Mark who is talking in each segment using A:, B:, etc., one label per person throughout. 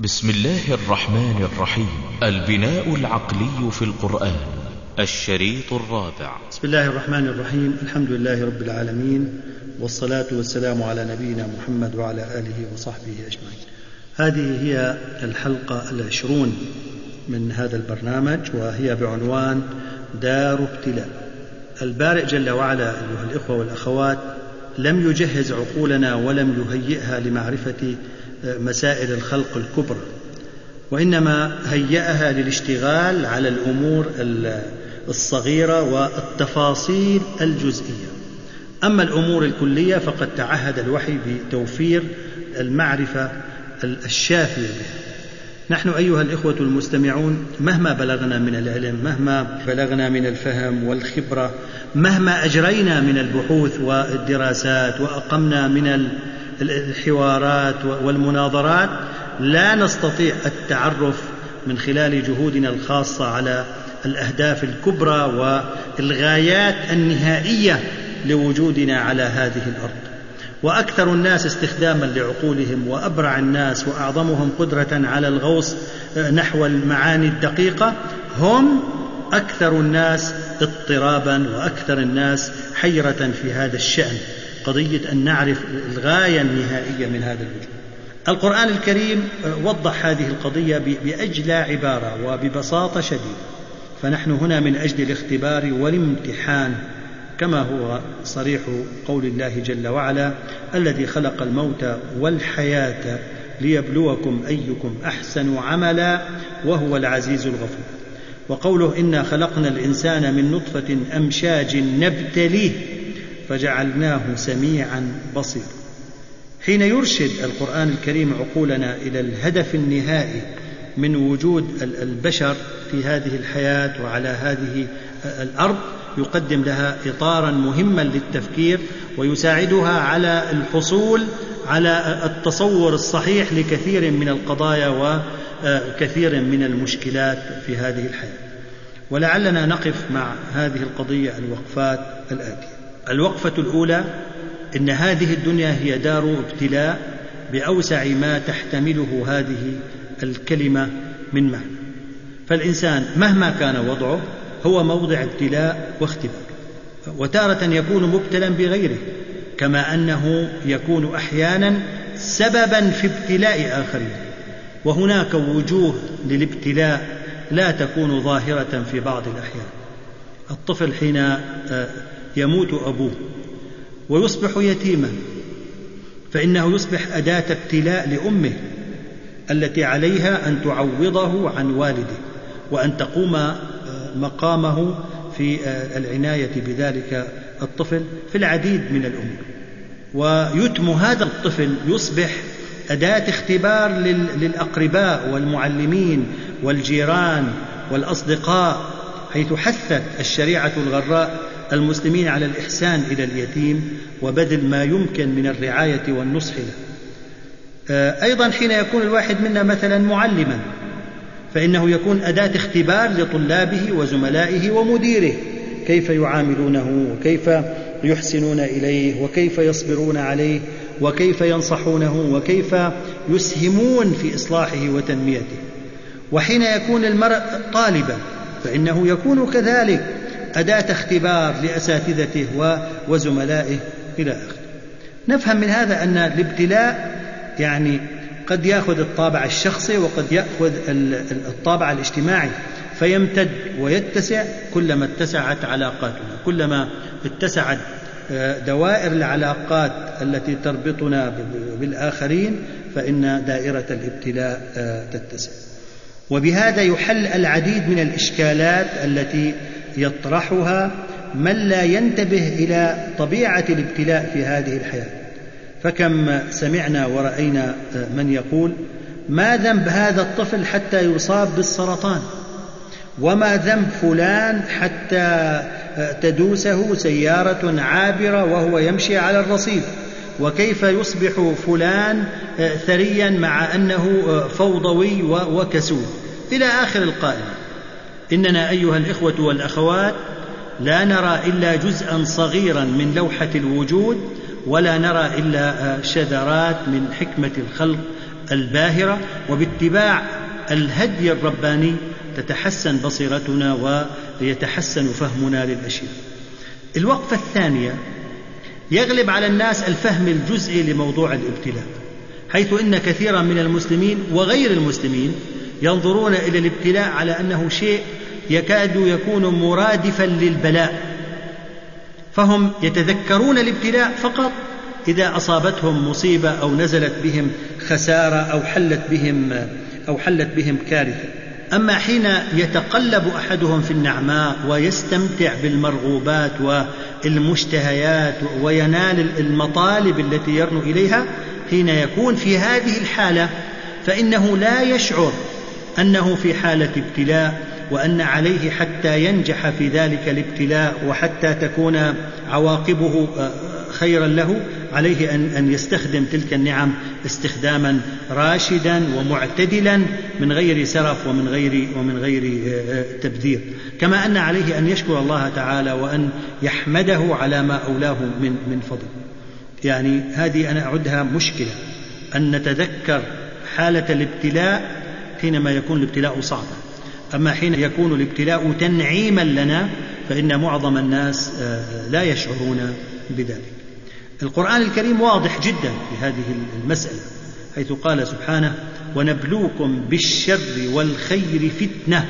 A: بسم الله الرحمن الرحيم. البناء العقلي في القرآن، الشريط الرابع.
B: بسم الله الرحمن الرحيم. الحمد لله رب العالمين، والصلاة والسلام على نبينا محمد وعلى آله وصحبه أجمعين. هذه هي الحلقة 20 من هذا البرنامج، وهي بعنوان دار ابتلاء. البارئ جل وعلا أيها الإخوة والأخوات لم يجهز عقولنا ولم يهيئها لمعرفة مسائل الخلق الكبرى، وإنما هيئها للاشتغال على الأمور الصغيرة والتفاصيل الجزئية. أما الأمور الكلية فقد تعهد الوحي بتوفير المعرفة الشافية بها. نحن أيها الإخوة المستمعون مهما بلغنا من العلم، مهما بلغنا من الفهم والخبرة، مهما أجرينا من البحوث والدراسات وأقمنا من الحوارات والمناظرات، لا نستطيع التعرف من خلال جهودنا الخاصة على الأهداف الكبرى والغايات النهائية لوجودنا على هذه الأرض. وأكثر الناس استخداما لعقولهم، وأبرع الناس وأعظمهم قدرة على الغوص نحو المعاني الدقيقة هم أكثر الناس اضطرابا وأكثر الناس حيرة في هذا الشأن، قضية أن نعرف الغاية النهائية من هذا الوجود. القرآن الكريم وضح هذه القضية بأجلى عبارة وببساطة شديدة. فنحن هنا من أجل الاختبار والامتحان، كما هو صريح قول الله جل وعلا: الذي خلق الموت والحياة ليبلوكم أيكم أحسن عملا وهو العزيز الغفور. وقوله: إنا خلقنا الإنسان من نطفة أمشاج نبتليه فجعلناه سميعا بصيرا. حين يرشد القرآن الكريم عقولنا إلى الهدف النهائي من وجود البشر في هذه الحياة وعلى هذه الأرض، يقدم لها إطارا مهما للتفكير، ويساعدها على الحصول على التصور الصحيح لكثير من القضايا وكثير من المشكلات في هذه الحياة. ولعلنا نقف مع هذه القضية الوقفات الآتية. الوقفة الأولى: إن هذه الدنيا هي دار ابتلاء بأوسع ما تحتمله هذه الكلمة من معنى. فالإنسان مهما كان وضعه هو موضع ابتلاء واختبار، وتارة يكون مبتلا بغيره، كما أنه يكون أحيانا سببا في ابتلاء آخرين. وهناك وجوه للابتلاء لا تكون ظاهرة في بعض الأحيان. الطفل حين يموت أبوه ويصبح يتيما، فإنه يصبح أداة ابتلاء لأمه التي عليها أن تعوضه عن والده، وأن تقوم مقامه في العناية بذلك الطفل في العديد من الأمور. ويتم هذا الطفل يصبح أداة اختبار للأقرباء والمعلمين والجيران والأصدقاء، حيث حثت الشريعة الغراء المسلمين على الإحسان إلى اليتيم وبذل ما يمكن من الرعاية والنصح له. أيضا حين يكون الواحد منا مثلا معلما، فإنه يكون أداة اختبار لطلابه وزملائه ومديره، كيف يعاملونه وكيف يحسنون إليه وكيف يصبرون عليه وكيف ينصحونه وكيف يسهمون في إصلاحه وتنميته. وحين يكون المرء طالبا، فإنه يكون كذلك أداة اختبار لأساتذته وزملائه إلى آخره. نفهم من هذا أن الابتلاء يعني قد يأخذ الطابع الشخصي، وقد يأخذ الطابع الاجتماعي، فيمتد ويتسع كلما اتسعت علاقاتنا، كلما اتسعت دوائر العلاقات التي تربطنا بالآخرين، فإن دائرة الابتلاء تتسع. وبهذا يحل العديد من الإشكالات التي يطرحها من لا ينتبه إلى طبيعة الابتلاء في هذه الحياة. فكم سمعنا ورأينا من يقول: ما ذنب هذا الطفل حتى يصاب بالسرطان، وما ذنب فلان حتى تدوسه سيارة عابرة وهو يمشي على الرصيف، وكيف يصبح فلان ثريا مع أنه فوضوي وكسول، إلى آخر القائمة. إننا أيها الإخوة والأخوات لا نرى إلا جزءا صغيرا من لوحة الوجود، ولا نرى إلا شذرات من حكمة الخلق الباهرة، وباتباع الهدي الرباني تتحسن بصيرتنا ويتحسن فهمنا للأشياء. الوقفة الثانية: يغلب على الناس الفهم الجزئي لموضوع الابتلاء، حيث إن كثيرا من المسلمين وغير المسلمين ينظرون إلى الابتلاء على أنه شيء يكاد يكون مرادفا للبلاء، فهم يتذكرون الابتلاء فقط إذا أصابتهم مصيبة أو نزلت بهم خسارة أو حلت بهم كارثة. أما حين يتقلب أحدهم في النعماء ويستمتع بالمرغوبات والمشتهيات وينال المطالب التي يرنو إليها، حين يكون في هذه الحالة فإنه لا يشعر أنه في حالة ابتلاء، وأن عليه حتى ينجح في ذلك الابتلاء وحتى تكون عواقبه خيرا له، عليه أن يستخدم تلك النعم استخداما راشدا ومعتدلا من غير سرف ومن غير تبذير، كما أن عليه أن يشكر الله تعالى وأن يحمده على ما أولاه من فضل. يعني هذه أنا أعدها مشكلة، أن نتذكر حالة الابتلاء حينما يكون الابتلاء صعبا، أما حين يكون الابتلاء تنعيما لنا فإن معظم الناس لا يشعرون بذلك. القرآن الكريم واضح جدا في هذه المسألة، حيث قال سبحانه: ونبلوكم بالشر والخير فتنة.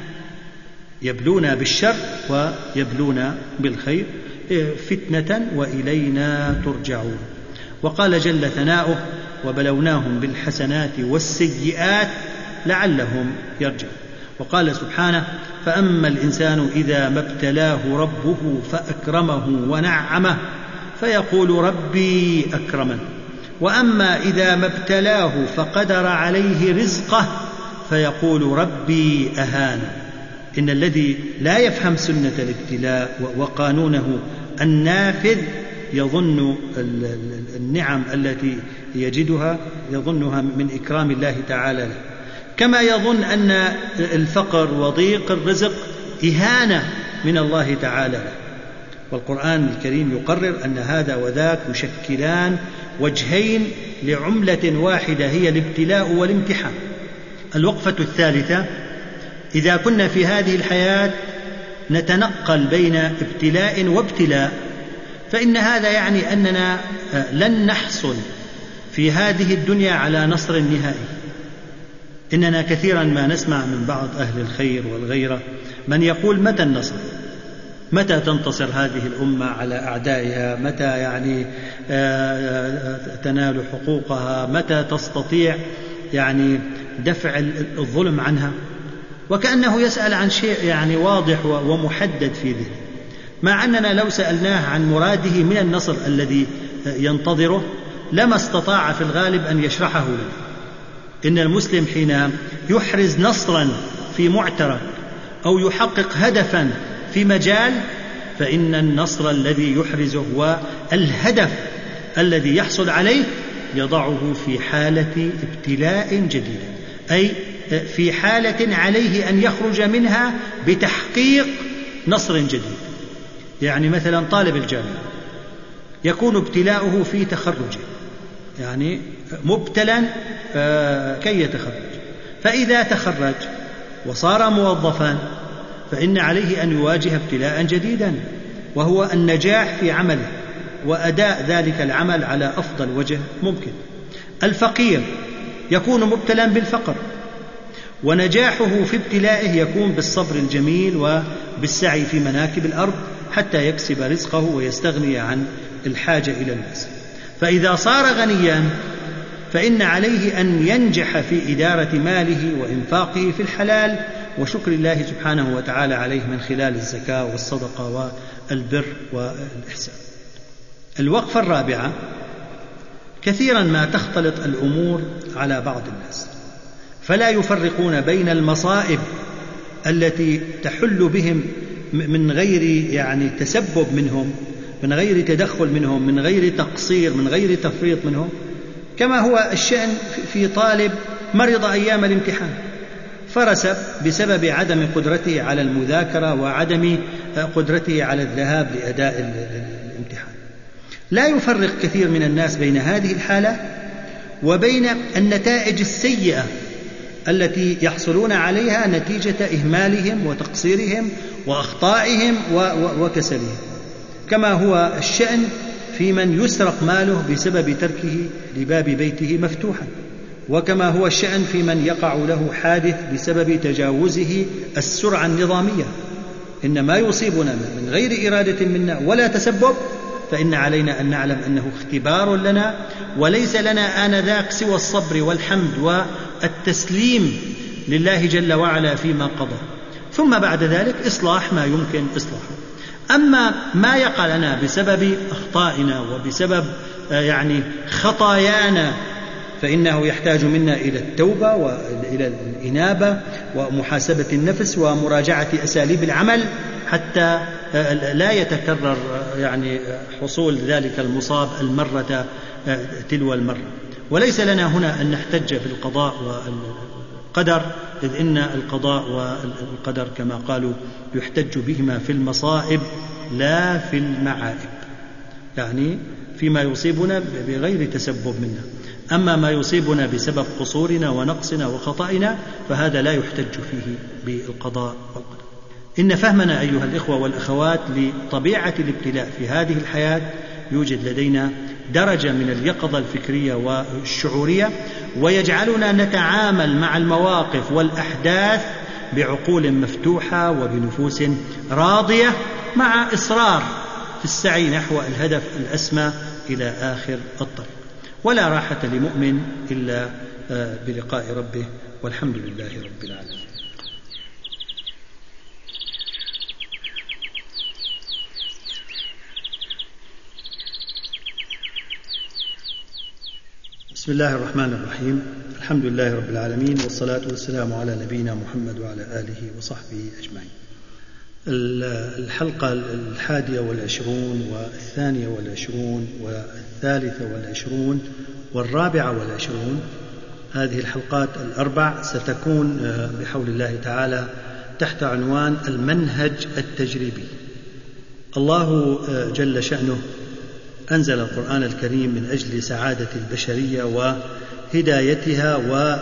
B: يبلونا بالشر ويبلونا بالخير فتنة وإلينا ترجعون. وقال جل ثناؤه: وبلوناهم بالحسنات والسيئات لعلهم يرجعون. وقال سبحانه: فأما الإنسان إذا ما ابتلاه ربه فأكرمه ونعمه فيقول ربي أكرمن، وأما إذا ما ابتلاه فقدر عليه رزقه فيقول ربي أهان. إن الذي لا يفهم سنة الابتلاء وقانونه النافذ يظن النعم التي يجدها يظنها من إكرام الله تعالى له، كما يظن أن الفقر وضيق الرزق إهانة من الله تعالى له. والقرآن الكريم يقرر أن هذا وذاك يشكلان وجهين لعملة واحدة هي الابتلاء والامتحان. الوقفة الثالثة: إذا كنا في هذه الحياة نتنقل بين ابتلاء وابتلاء، فإن هذا يعني أننا لن نحصل في هذه الدنيا على نصر نهائي. إننا كثيرا ما نسمع من بعض أهل الخير والغيرة من يقول: متى النصر؟ متى تنتصر هذه الأمة على أعدائها؟ متى تنال حقوقها؟ متى تستطيع دفع الظلم عنها؟ وكأنه يسأل عن شيء واضح ومحدد في ذهنه، مع أننا لو سألناه عن مراده من النصر الذي ينتظره لما استطاع في الغالب أن يشرحه لنا. إن المسلم حين يحرز نصرا في معترك أو يحقق هدفا في مجال، فإن النصر الذي يحرزه والهدف الذي يحصل عليه يضعه في حالة ابتلاء جديد، أي في حالة عليه أن يخرج منها بتحقيق نصر جديد. مثلا طالب الجامعة يكون ابتلاؤه في تخرجه، مبتلا كي يتخرج، فإذا تخرج وصار موظفا فإن عليه أن يواجه ابتلاء جديدا، وهو النجاح في عمله وأداء ذلك العمل على أفضل وجه ممكن. الفقير يكون مبتلا بالفقر، ونجاحه في ابتلائه يكون بالصبر الجميل وبالسعي في مناكب الأرض حتى يكسب رزقه ويستغني عن الحاجة إلى الناس. فإذا صار غنيا فإن عليه أن ينجح في إدارة ماله وإنفاقه في الحلال وشكر الله سبحانه وتعالى عليه من خلال الزكاة والصدقة والبر والإحسان. الوقفة الرابعة: كثيرا ما تختلط الأمور على بعض الناس فلا يفرقون بين المصائب التي تحل بهم من غير تسبب منهم، من غير تدخل منهم، من غير تقصير، من غير تفريط منهم، كما هو الشأن في طالب مرض أيام الامتحان فرسب بسبب عدم قدرته على المذاكرة وعدم قدرته على الذهاب لأداء الامتحان. لا يفرق كثير من الناس بين هذه الحالة وبين النتائج السيئة التي يحصلون عليها نتيجة إهمالهم وتقصيرهم وأخطائهم وكسلهم، كما هو الشأن في من يسرق ماله بسبب تركه لباب بيته مفتوحا، وكما هو الشأن في من يقع له حادث بسبب تجاوزه السرعة النظامية. إن ما يصيبنا من غير إرادة منا ولا تسبب فإن علينا أن نعلم أنه اختبار لنا، وليس لنا آنذاك سوى الصبر والحمد والتسليم لله جل وعلا فيما قضى، ثم بعد ذلك إصلاح ما يمكن إصلاحه. أما ما يقع لنا بسبب أخطائنا وبسبب خطايانا فإنه يحتاج منا إلى التوبة وإلى الإنابة ومحاسبة النفس ومراجعة أساليب العمل حتى لا يتكرر حصول ذلك المصاب المرة تلو المرة. وليس لنا هنا أن نحتج بالقضاء والقدر، إذ إن القضاء والقدر كما قالوا يحتج بهما في المصائب لا في المعائب، فيما يصيبنا بغير تسبب منا. أما ما يصيبنا بسبب قصورنا ونقصنا وخطأنا فهذا لا يحتج فيه بالقضاء والقدر. إن فهمنا أيها الإخوة والأخوات لطبيعة الابتلاء في هذه الحياة يوجد لدينا درجة من اليقظة الفكرية والشعورية، ويجعلنا نتعامل مع المواقف والأحداث بعقول مفتوحة وبنفوس راضية، مع إصرار في السعي نحو الهدف الأسمى إلى آخر الطريق. ولا راحة لمؤمن إلا بلقاء ربه، والحمد لله رب العالمين. بسم الله الرحمن الرحيم. الحمد لله رب العالمين، والصلاة والسلام على نبينا محمد وعلى آله وصحبه أجمعين. الحلقة 21 والثانية 20 والثالثة 20 و24، هذه الحلقات الأربع ستكون بحول الله تعالى تحت عنوان المنهج التجريبي. الله جل شأنه أنزل القرآن الكريم من أجل سعادة البشرية وهدايتها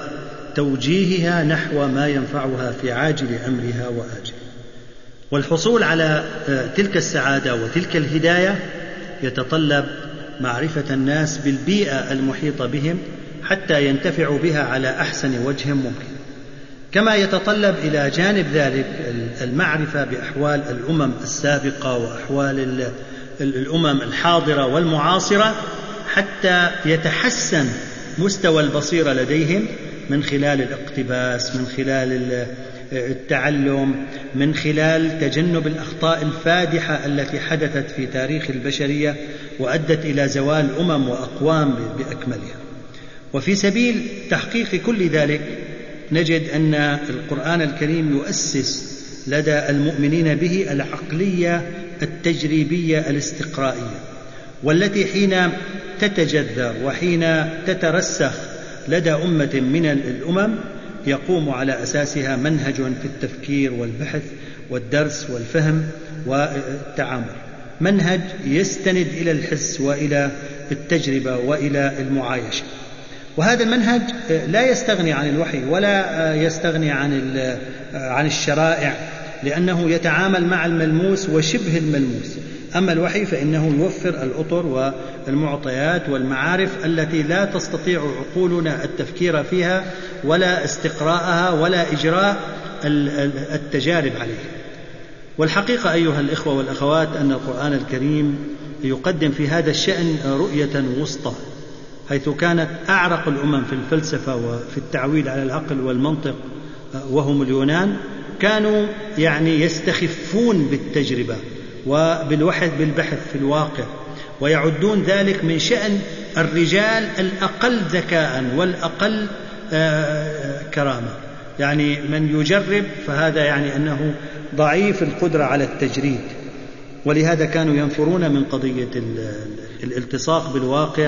B: وتوجيهها نحو ما ينفعها في عاجل أمرها وآجله. والحصول على تلك السعادة وتلك الهداية يتطلب معرفة الناس بالبيئة المحيطة بهم حتى ينتفعوا بها على أحسن وجه ممكن، كما يتطلب إلى جانب ذلك المعرفة بأحوال الأمم السابقة وأحوال الأمم الحاضرة والمعاصرة حتى يتحسن مستوى البصيرة لديهم من خلال الاقتباس، من خلال التعلم، من خلال تجنب الأخطاء الفادحة التي حدثت في تاريخ البشرية وأدت إلى زوال أمم وأقوام بأكملها. وفي سبيل تحقيق كل ذلك نجد أن القرآن الكريم يؤسس لدى المؤمنين به العقلية التجريبية الاستقرائية، والتي حين تتجذر وحين تترسخ لدى أمة من الأمم يقوم على أساسها منهج في التفكير والبحث والدرس والفهم والتعامل، منهج يستند إلى الحس وإلى التجربة وإلى المعايشة. وهذا المنهج لا يستغني عن الوحي ولا يستغني عن الشرائع، لأنه يتعامل مع الملموس وشبه الملموس. أما الوحي فإنه يوفر الأطر والمعطيات والمعارف التي لا تستطيع عقولنا التفكير فيها ولا استقراءها ولا إجراء التجارب عليها. والحقيقة أيها الإخوة والأخوات أن القرآن الكريم يقدم في هذا الشأن رؤية وسطى، حيث كانت أعرق الأمم في الفلسفة وفي التعويل على العقل والمنطق وهم اليونان كانوا يستخفون بالتجربة بالبحث في الواقع، ويعدون ذلك من شأن الرجال الأقل ذكاء والأقل كرامة. من يجرب فهذا أنه ضعيف القدرة على التجريد، ولهذا كانوا ينفرون من قضية الالتصاق بالواقع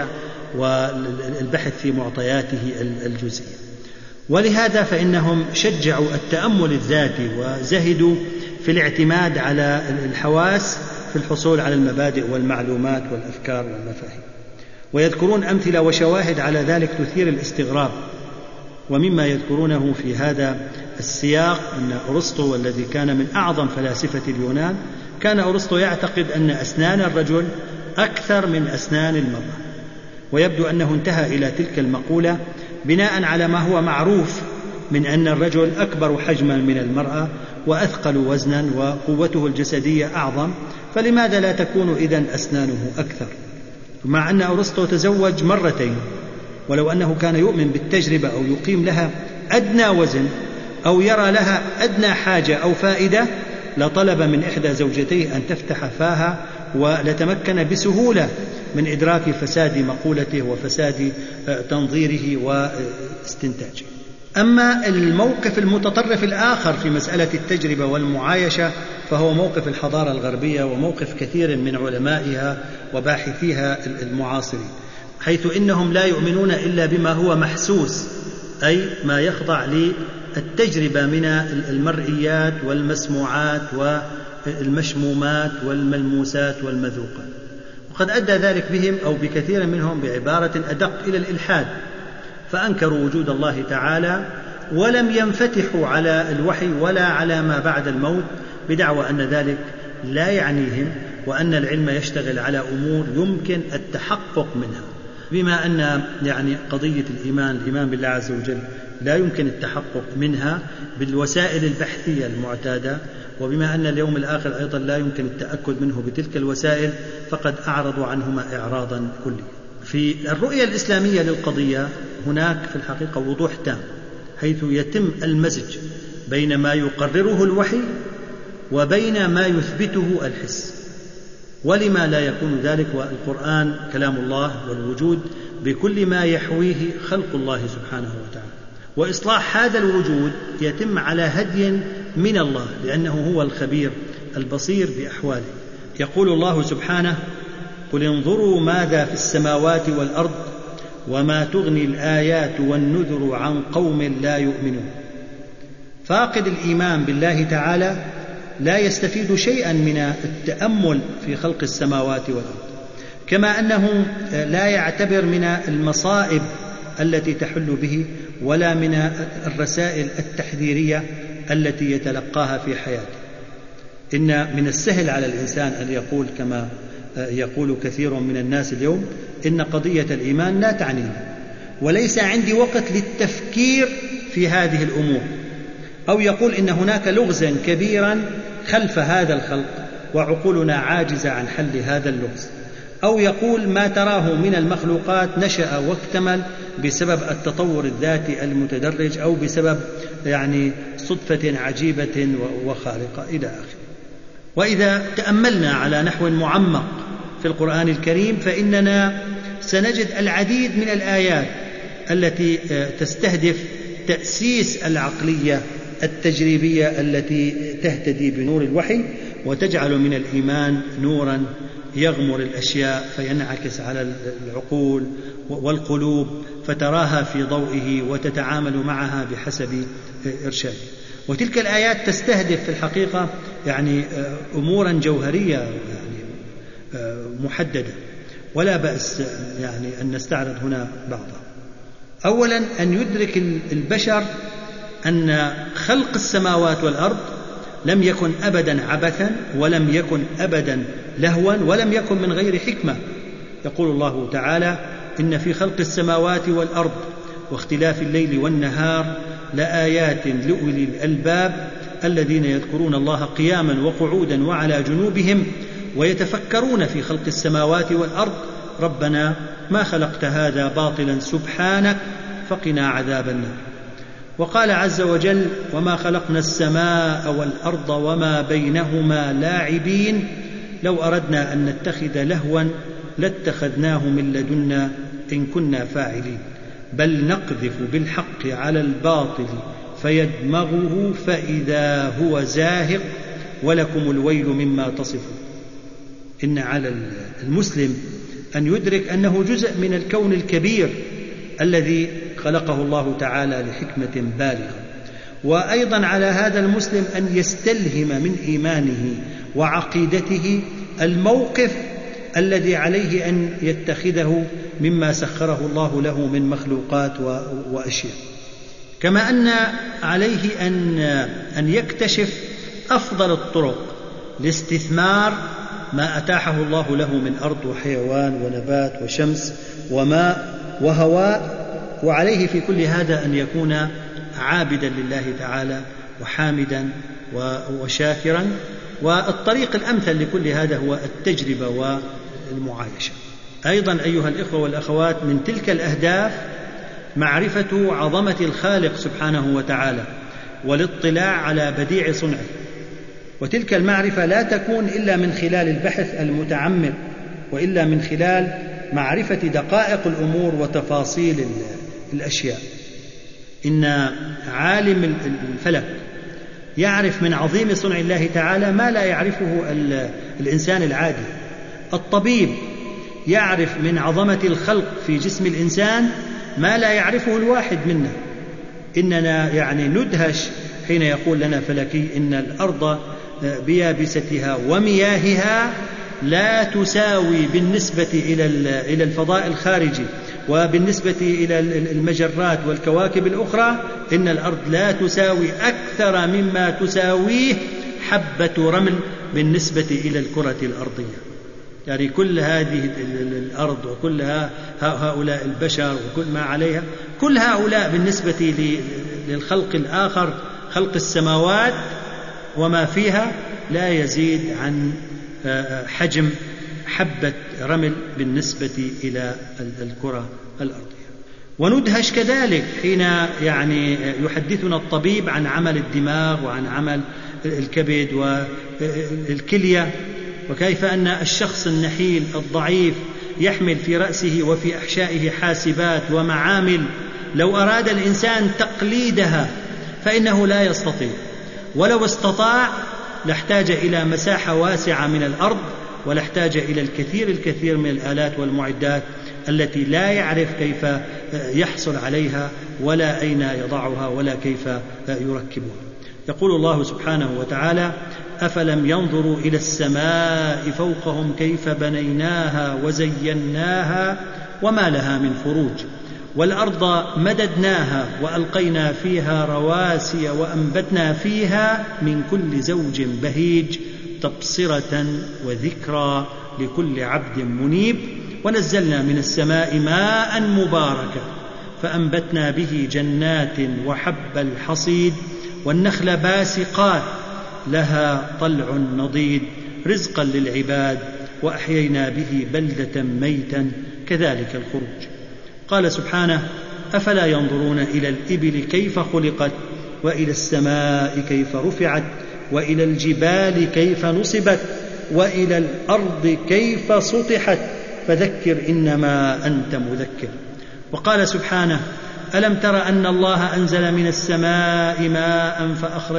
B: والبحث في معطياته الجزئية. ولهذا فإنهم شجعوا التأمل الذاتي وزهدوا في الاعتماد على الحواس في الحصول على المبادئ والمعلومات والأفكار والمفاهيم. ويذكرون أمثلة وشواهد على ذلك تثير الاستغراب. ومما يذكرونه في هذا السياق أن أرسطو الذي كان من أعظم فلاسفة اليونان، كان أرسطو يعتقد أن أسنان الرجل أكثر من أسنان المرأة، ويبدو أنه انتهى إلى تلك المقولة بناء على ما هو معروف من أن الرجل أكبر حجما من المرأة وأثقل وزنا وقوته الجسدية أعظم، فلماذا لا تكون إذن أسنانه أكثر؟ مع أن أرسطو تزوج مرتين، ولو أنه كان يؤمن بالتجربة أو يقيم لها أدنى وزن أو يرى لها أدنى حاجة أو فائدة لطلب من إحدى زوجتيه أن تفتح فاها، ولتمكن بسهولة من إدراك فساد مقولته وفساد تنظيره واستنتاجه. أما الموقف المتطرف الآخر في مسألة التجربة والمعايشة فهو موقف الحضارة الغربية وموقف كثير من علمائها وباحثيها المعاصرين، حيث إنهم لا يؤمنون إلا بما هو محسوس، أي ما يخضع للتجربة من المرئيات والمسموعات والمشمومات والملموسات والمذوقات. وقد أدى ذلك بهم أو بكثير منهم بعبارة أدق إلى الإلحاد، فأنكروا وجود الله تعالى ولم ينفتحوا على الوحي ولا على ما بعد الموت، بدعوى أن ذلك لا يعنيهم، وأن العلم يشتغل على أمور يمكن التحقق منها، بما أن قضية الإيمان بالله عز وجل لا يمكن التحقق منها بالوسائل البحثية المعتادة، وبما أن اليوم الآخر أيضا لا يمكن التأكد منه بتلك الوسائل، فقد أعرضوا عنهما إعراضا كليا. في الرؤية الإسلامية للقضية هناك في الحقيقة وضوح تام، حيث يتم المزج بين ما يقرره الوحي وبين ما يثبته الحس. ولما لا يكون ذلك والقرآن كلام الله والوجود بكل ما يحويه خلق الله سبحانه وتعالى، وإصلاح هذا الوجود يتم على هدي من الله، لأنه هو الخبير البصير بأحواله. يقول الله سبحانه: قل انظروا ماذا في السماوات والأرض وما تغني الآيات والنذر عن قوم لا يؤمنون. فاقد الإيمان بالله تعالى لا يستفيد شيئا من التأمل في خلق السماوات والأرض، كما أنه لا يعتبر من المصائب التي تحل به ولا من الرسائل التحذيرية التي يتلقاها في حياته. إن من السهل على الإنسان أن يقول كما يقول كثير من الناس اليوم: إن قضية الإيمان لا تعنيني، وليس عندي وقت للتفكير في هذه الأمور، أو يقول إن هناك لغزا كبيرا خلف هذا الخلق وعقولنا عاجزة عن حل هذا اللغز، أو يقول ما تراه من المخلوقات نشأ واكتمل بسبب التطور الذاتي المتدرج أو بسبب صدفة عجيبة وخارقة إلى آخره. وإذا تأملنا على نحو معمق في القرآن الكريم فإننا سنجد العديد من الآيات التي تستهدف تأسيس العقلية التجريبية التي تهتدي بنور الوحي وتجعل من الإيمان نورا يغمر الأشياء فينعكس على العقول والقلوب فتراها في ضوئه وتتعامل معها بحسب إرشاده. وتلك الآيات تستهدف في الحقيقة أمورا جوهرية محددة، ولا بأس أن نستعرض هنا بعضها. أولا أن يدرك البشر أن خلق السماوات والأرض لم يكن أبدا عبثا، ولم يكن أبدا لهوا، ولم يكن من غير حكمة. يقول الله تعالى: إن في خلق السماوات والأرض واختلاف الليل والنهار لآيات لأولي الألباب الذين يذكرون الله قياما وقعودا وعلى جنوبهم ويتفكرون في خلق السماوات والأرض ربنا ما خلقت هذا باطلا سبحانك فقنا عذاب النار. وقال عز وجل: وما خلقنا السماء والأرض وما بينهما لاعبين لو أردنا أن نتخذ لهوا لاتخذناه من لدنا إن كنا فاعلين بل نقذف بالحق على الباطل فيدمغه فإذا هو زاهق ولكم الويل مما تصفون. إن على المسلم أن يدرك أنه جزء من الكون الكبير الذي خلقه الله تعالى لحكمة بالغة، وأيضا على هذا المسلم أن يستلهم من إيمانه وعقيدته الموقف الذي عليه أن يتخذه مما سخره الله له من مخلوقات وأشياء، كما أن عليه أن يكتشف أفضل الطرق لاستثمار ما أتاحه الله له من أرض وحيوان ونبات وشمس وماء وهواء، وعليه في كل هذا أن يكون عابدا لله تعالى وحامدا وشاكرا. والطريق الأمثل لكل هذا هو التجربة والمعايشة. أيضا أيها الإخوة والأخوات، من تلك الأهداف معرفة عظمة الخالق سبحانه وتعالى والاطلاع على بديع صنعه، وتلك المعرفة لا تكون إلا من خلال البحث المتعمق، وإلا من خلال معرفة دقائق الأمور وتفاصيل الأشياء. إن عالم الفلك يعرف من عظيم صنع الله تعالى ما لا يعرفه الإنسان العادي. الطبيب يعرف من عظمة الخلق في جسم الإنسان ما لا يعرفه الواحد منا. إننا ندهش حين يقول لنا فلكي إن الأرض بيابستها ومياهها لا تساوي بالنسبة إلى الفضاء الخارجي وبالنسبة إلى المجرات والكواكب الأخرى، إن الأرض لا تساوي أكثر مما تساويه حبة رمل بالنسبة إلى الكرة الأرضية. يعني كل هذه الأرض وكل هؤلاء البشر وكل ما عليها، كل هؤلاء بالنسبة للخلق الآخر خلق السماوات وما فيها لا يزيد عن حجم حبة رمل بالنسبة إلى الكرة الأرضية. وندهش كذلك حين يحدثنا الطبيب عن عمل الدماغ وعن عمل الكبد والكلية، وكيف أن الشخص النحيل الضعيف يحمل في رأسه وفي أحشائه حاسبات ومعامل لو أراد الإنسان تقليدها فإنه لا يستطيع، ولو استطاع لاحتاج إلى مساحة واسعة من الأرض، ولاحتاج إلى الكثير من الآلات والمعدات التي لا يعرف كيف يحصل عليها ولا أين يضعها ولا كيف يركبها. يقول الله سبحانه وتعالى: أفلم ينظروا إلى السماء فوقهم كيف بنيناها وزيناها وما لها من فروج، والأرض مددناها وألقينا فيها رواسي وأنبتنا فيها من كل زوج بهيج تبصرة وذكرى لكل عبد منيب، ونزلنا من السماء ماء مباركا فأنبتنا به جنات وحب الحصيد والنخل باسقات لها طلع نضيد رزقا للعباد وأحيينا به بلدة ميتا كذلك الخروج. قال سبحانه: أفلا ينظرون إلى الإبل كيف خلقت وإلى السماء كيف رفعت وإلى الجبال كيف نصبت وإلى الأرض كيف سطحت فذكر إنما أنت مذكر. وقال سبحانه: ألم تر أن الله أنزل من السماء ماء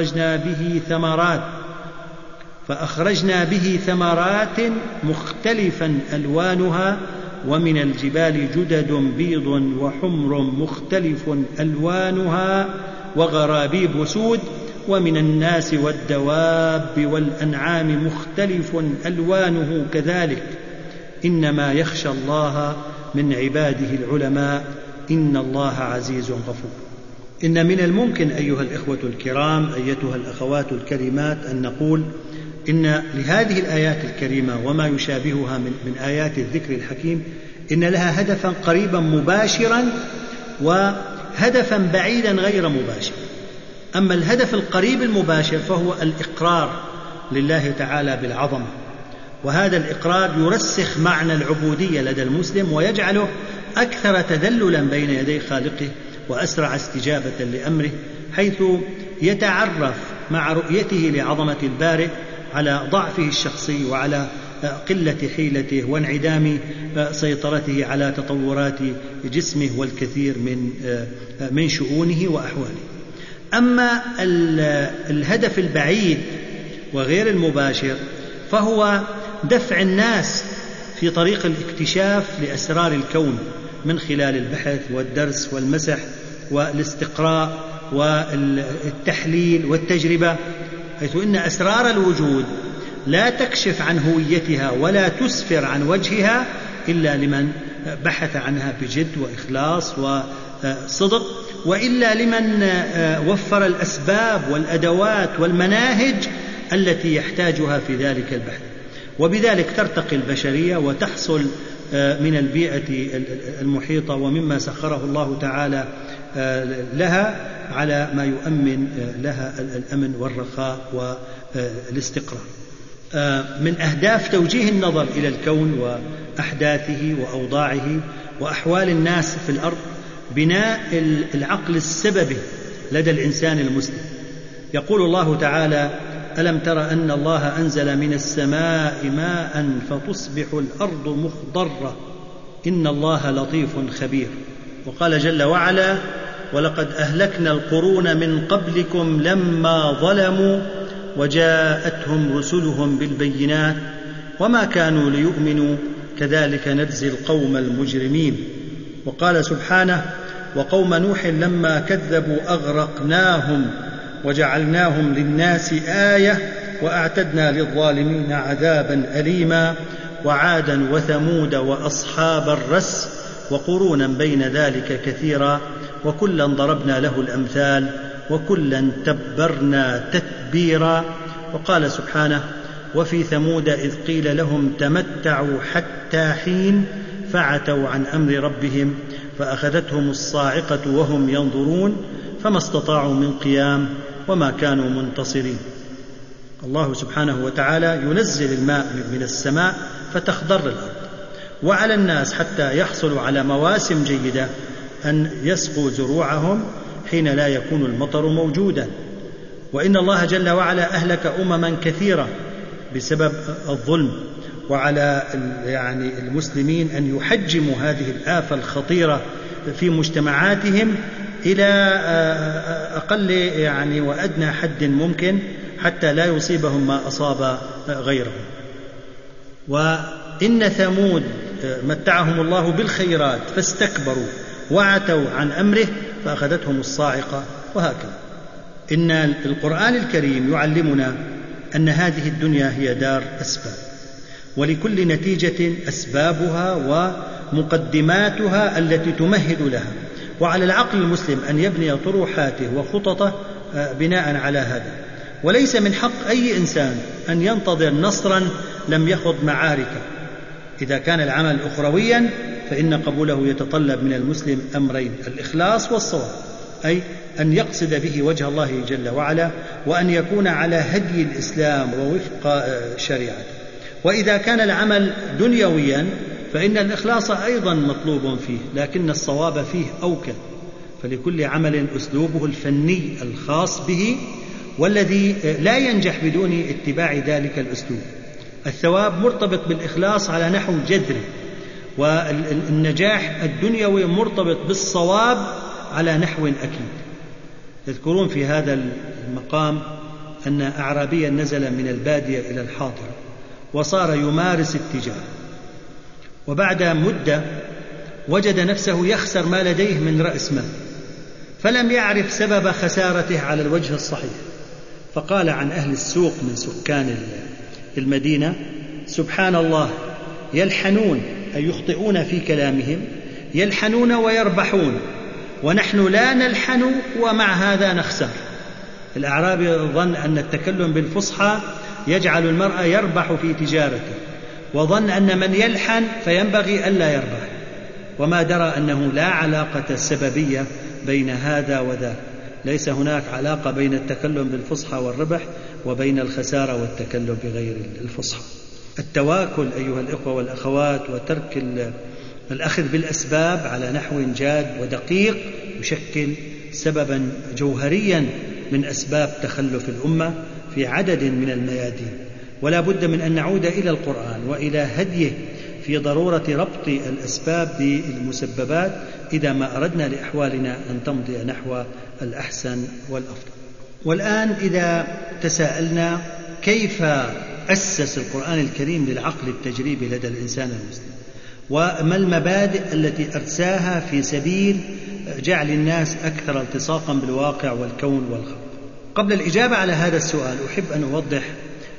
B: فأخرجنا به ثمرات مختلفا ألوانها ومن الجبال جدد بيض وحمر مختلف ألوانها وغرابيب سود ومن الناس والدواب والأنعام مختلف ألوانه كذلك إنما يخشى الله من عباده العلماء إن الله عزيز غفور. إن من الممكن أيها الإخوة الكرام أيتها الأخوات الكريمات أن نقول إن لهذه الآيات الكريمة وما يشابهها من آيات الذكر الحكيم إن لها هدفا قريبا مباشرا وهدفا بعيدا غير مباشر. أما الهدف القريب المباشر فهو الإقرار لله تعالى بالعظمة، وهذا الإقرار يرسخ معنى العبودية لدى المسلم ويجعله أكثر تذللا بين يدي خالقه وأسرع استجابة لأمره، حيث يتعرف مع رؤيته لعظمة البارئ على ضعفه الشخصي وعلى قلة حيلته وانعدام سيطرته على تطورات جسمه والكثير من شؤونه وأحواله. أما الهدف البعيد وغير المباشر فهو دفع الناس في طريق الاكتشاف لأسرار الكون من خلال البحث والدرس والمسح والاستقراء والتحليل والتجربة، حيث إن أسرار الوجود لا تكشف عن هويتها ولا تسفر عن وجهها إلا لمن بحث عنها بجد وإخلاص وصدق، وإلا لمن وفر الأسباب والأدوات والمناهج التي يحتاجها في ذلك البحث. وبذلك ترتقي البشرية وتحصل من البيئة المحيطة ومما سخره الله تعالى لها على ما يؤمن لها الأمن والرخاء والاستقرار. من أهداف توجيه النظر إلى الكون وأحداثه وأوضاعه وأحوال الناس في الأرض بناء العقل السببي لدى الإنسان المسلم. يقول الله تعالى: ألم تر أن الله أنزل من السماء ماء فتصبح الأرض مخضرة إن الله لطيف خبير. وقال جل وعلا: ولقد أهلكنا القرون من قبلكم لما ظلموا وجاءتهم رسلهم بالبينات وما كانوا ليؤمنوا كذلك نجزي القوم المجرمين. وقال سبحانه: وقوم نوح لما كذبوا أغرقناهم وجعلناهم للناس آية وأعتدنا للظالمين عذابا أليما. وعادا وثمود وأصحاب الرس وقرونا بين ذلك كثيرا وكلا ضربنا له الأمثال وكلا تبرنا تتبيرا. وقال سبحانه: وفي ثمود إذ قيل لهم تمتعوا حتى حين فعتوا عن أمر ربهم فأخذتهم الصاعقة وهم ينظرون فما استطاعوا من قيام وما كانوا منتصرين. الله سبحانه وتعالى ينزل الماء من السماء فتخضر الأرض، وعلى الناس حتى يحصلوا على مواسم جيدة أن يسقوا زروعهم حين لا يكون المطر موجودا. وإن الله جل وعلا أهلك أمما كثيرة بسبب الظلم، وعلى المسلمين أن يحجموا هذه الآفة الخطيرة في مجتمعاتهم إلى أقل وأدنى حد ممكن حتى لا يصيبهم ما أصاب غيرهم. وإن ثمود متعهم الله بالخيرات فاستكبروا وعتوا عن أمره فأخذتهم الصاعقة، وهكذا. إن القرآن الكريم يعلمنا أن هذه الدنيا هي دار أسباب، ولكل نتيجة أسبابها ومقدماتها التي تمهد لها، وعلى العقل المسلم أن يبني طروحاته وخططه بناء على هذا. وليس من حق أي إنسان أن ينتظر نصرا لم يخض معاركه. إذا كان العمل أخرويا فإن قبوله يتطلب من المسلم أمرين: الإخلاص والصواب، أي أن يقصد به وجه الله جل وعلا، وأن يكون على هدي الإسلام ووفق شريعته. وإذا كان العمل دنيويا فإن الإخلاص أيضا مطلوب فيه، لكن الصواب فيه أوكد، فلكل عمل أسلوبه الفني الخاص به والذي لا ينجح بدون اتباع ذلك الأسلوب. الثواب مرتبط بالإخلاص على نحو جذري، والنجاح الدنيوي مرتبط بالصواب على نحو أكيد. تذكرون في هذا المقام أن أعرابيا نزل من البادية إلى الحاضرة وصار يمارس التجارة، وبعد مدة وجد نفسه يخسر ما لديه من رأس مال، فلم يعرف سبب خسارته على الوجه الصحيح، فقال عن أهل السوق من سكان المدينة: سبحان الله، يلحنون أي يخطئون في كلامهم، يلحنون ويربحون، ونحن لا نلحن ومع هذا نخسر. الأعرابي ظن أن التكلم بالفصحى يجعل المرء يربح في تجارته، وظن أن من يلحن فينبغي ألا يربح، وما درى أنه لا علاقة سببية بين هذا وذاك. ليس هناك علاقة بين التكلم بالفصحى والربح وبين الخسارة والتكلم بغير الفصحى. التواكل أيها الإخوة والأخوات وترك الأخذ بالأسباب على نحو جاد ودقيق يشكل سببا جوهريا من أسباب تخلف الأمة في عدد من الميادين. ولا بد من أن نعود إلى القرآن وإلى هديه في ضرورة ربط الأسباب بالمسببات إذا ما أردنا لأحوالنا أن تمضي نحو الأحسن والأفضل. والآن إذا تساءلنا كيف أسس القرآن الكريم للعقل التجريبي لدى الإنسان المسلم، وما المبادئ التي أرساها في سبيل جعل الناس أكثر التصاقا بالواقع والكون والخلق. قبل الإجابة على هذا السؤال أحب أن أوضح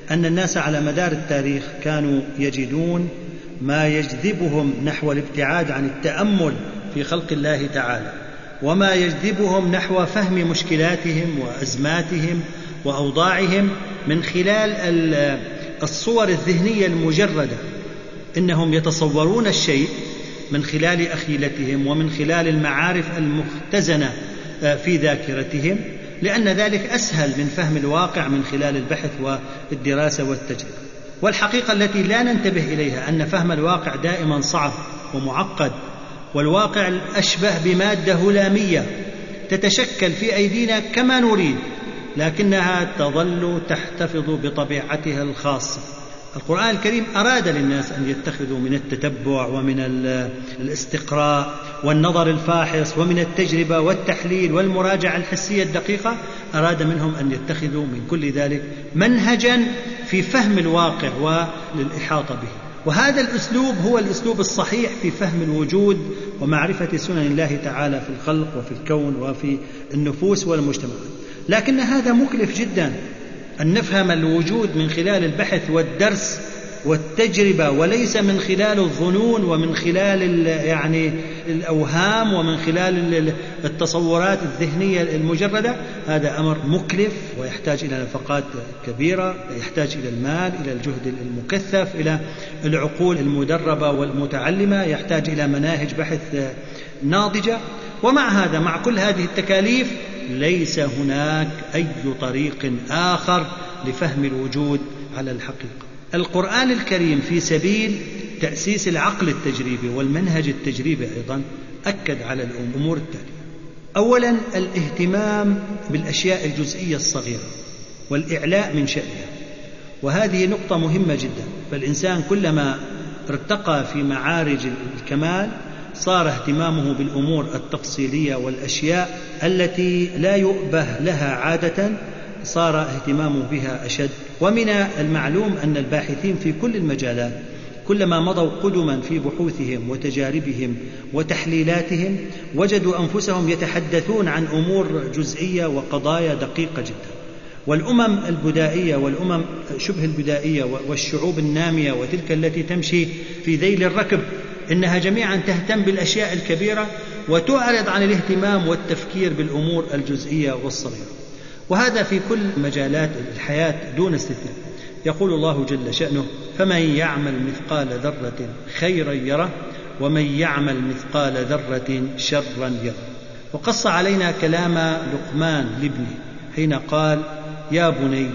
B: أن الناس على مدار التاريخ كانوا يجدون ما يجذبهم نحو الابتعاد عن التأمل في خلق الله تعالى، وما يجذبهم نحو فهم مشكلاتهم وأزماتهم وأوضاعهم من خلال الصور الذهنية المجردة. إنهم يتصورون الشيء من خلال أخيلتهم ومن خلال المعارف المختزنة في ذاكرتهم، لأن ذلك أسهل من فهم الواقع من خلال البحث والدراسة والتجربة. والحقيقة التي لا ننتبه إليها أن فهم الواقع دائما صعب ومعقد، والواقع أشبه بمادة هلامية تتشكل في أيدينا كما نريد، لكنها تظل تحتفظ بطبيعتها الخاصة. القرآن الكريم أراد للناس أن يتخذوا من التتبع ومن الاستقراء والنظر الفاحص ومن التجربة والتحليل والمراجعة الحسية الدقيقة، أراد منهم أن يتخذوا من كل ذلك منهجا في فهم الواقع وللإحاطة به. وهذا الأسلوب هو الأسلوب الصحيح في فهم الوجود ومعرفة سنن الله تعالى في الخلق وفي الكون وفي النفوس والمجتمعات. لكن هذا مكلف جدا، أن نفهم الوجود من خلال البحث والدرس والتجربة، وليس من خلال الظنون ومن خلال الأوهام ومن خلال التصورات الذهنية المجردة. هذا أمر مكلف ويحتاج إلى نفقات كبيرة، يحتاج إلى المال، إلى الجهد المكثف، إلى العقول المدربة والمتعلمة، يحتاج إلى مناهج بحث ناضجة. ومع هذا، مع كل هذه التكاليف، ليس هناك أي طريق آخر لفهم الوجود على الحقيقة. القرآن الكريم في سبيل تأسيس العقل التجريبي والمنهج التجريبي أيضا أكد على الأمور التالية: أولا، الاهتمام بالأشياء الجزئية الصغيرة والإعلاء من شأنها، وهذه نقطة مهمة جدا. فالإنسان كلما ارتقى في معارج الكمال صار اهتمامه بالأمور التفصيلية والأشياء التي لا يؤبه لها عادة، صار اهتمامه بها أشد. ومن المعلوم أن الباحثين في كل المجالات كلما مضوا قدما في بحوثهم وتجاربهم وتحليلاتهم وجدوا أنفسهم يتحدثون عن أمور جزئية وقضايا دقيقة جدا. والأمم البدائية والأمم شبه البدائية والشعوب النامية وتلك التي تمشي في ذيل الركب، إنها جميعا تهتم بالأشياء الكبيرة وتعرض عن الاهتمام والتفكير بالأمور الجزئية والصغيرة. وهذا في كل مجالات الحياة دون استثناء. يقول الله جل شأنه: فمن يعمل مثقال ذرة خيرا يره ومن يعمل مثقال ذرة شرا يره. وقص علينا كلام لقمان لابنه حين قال: يا بني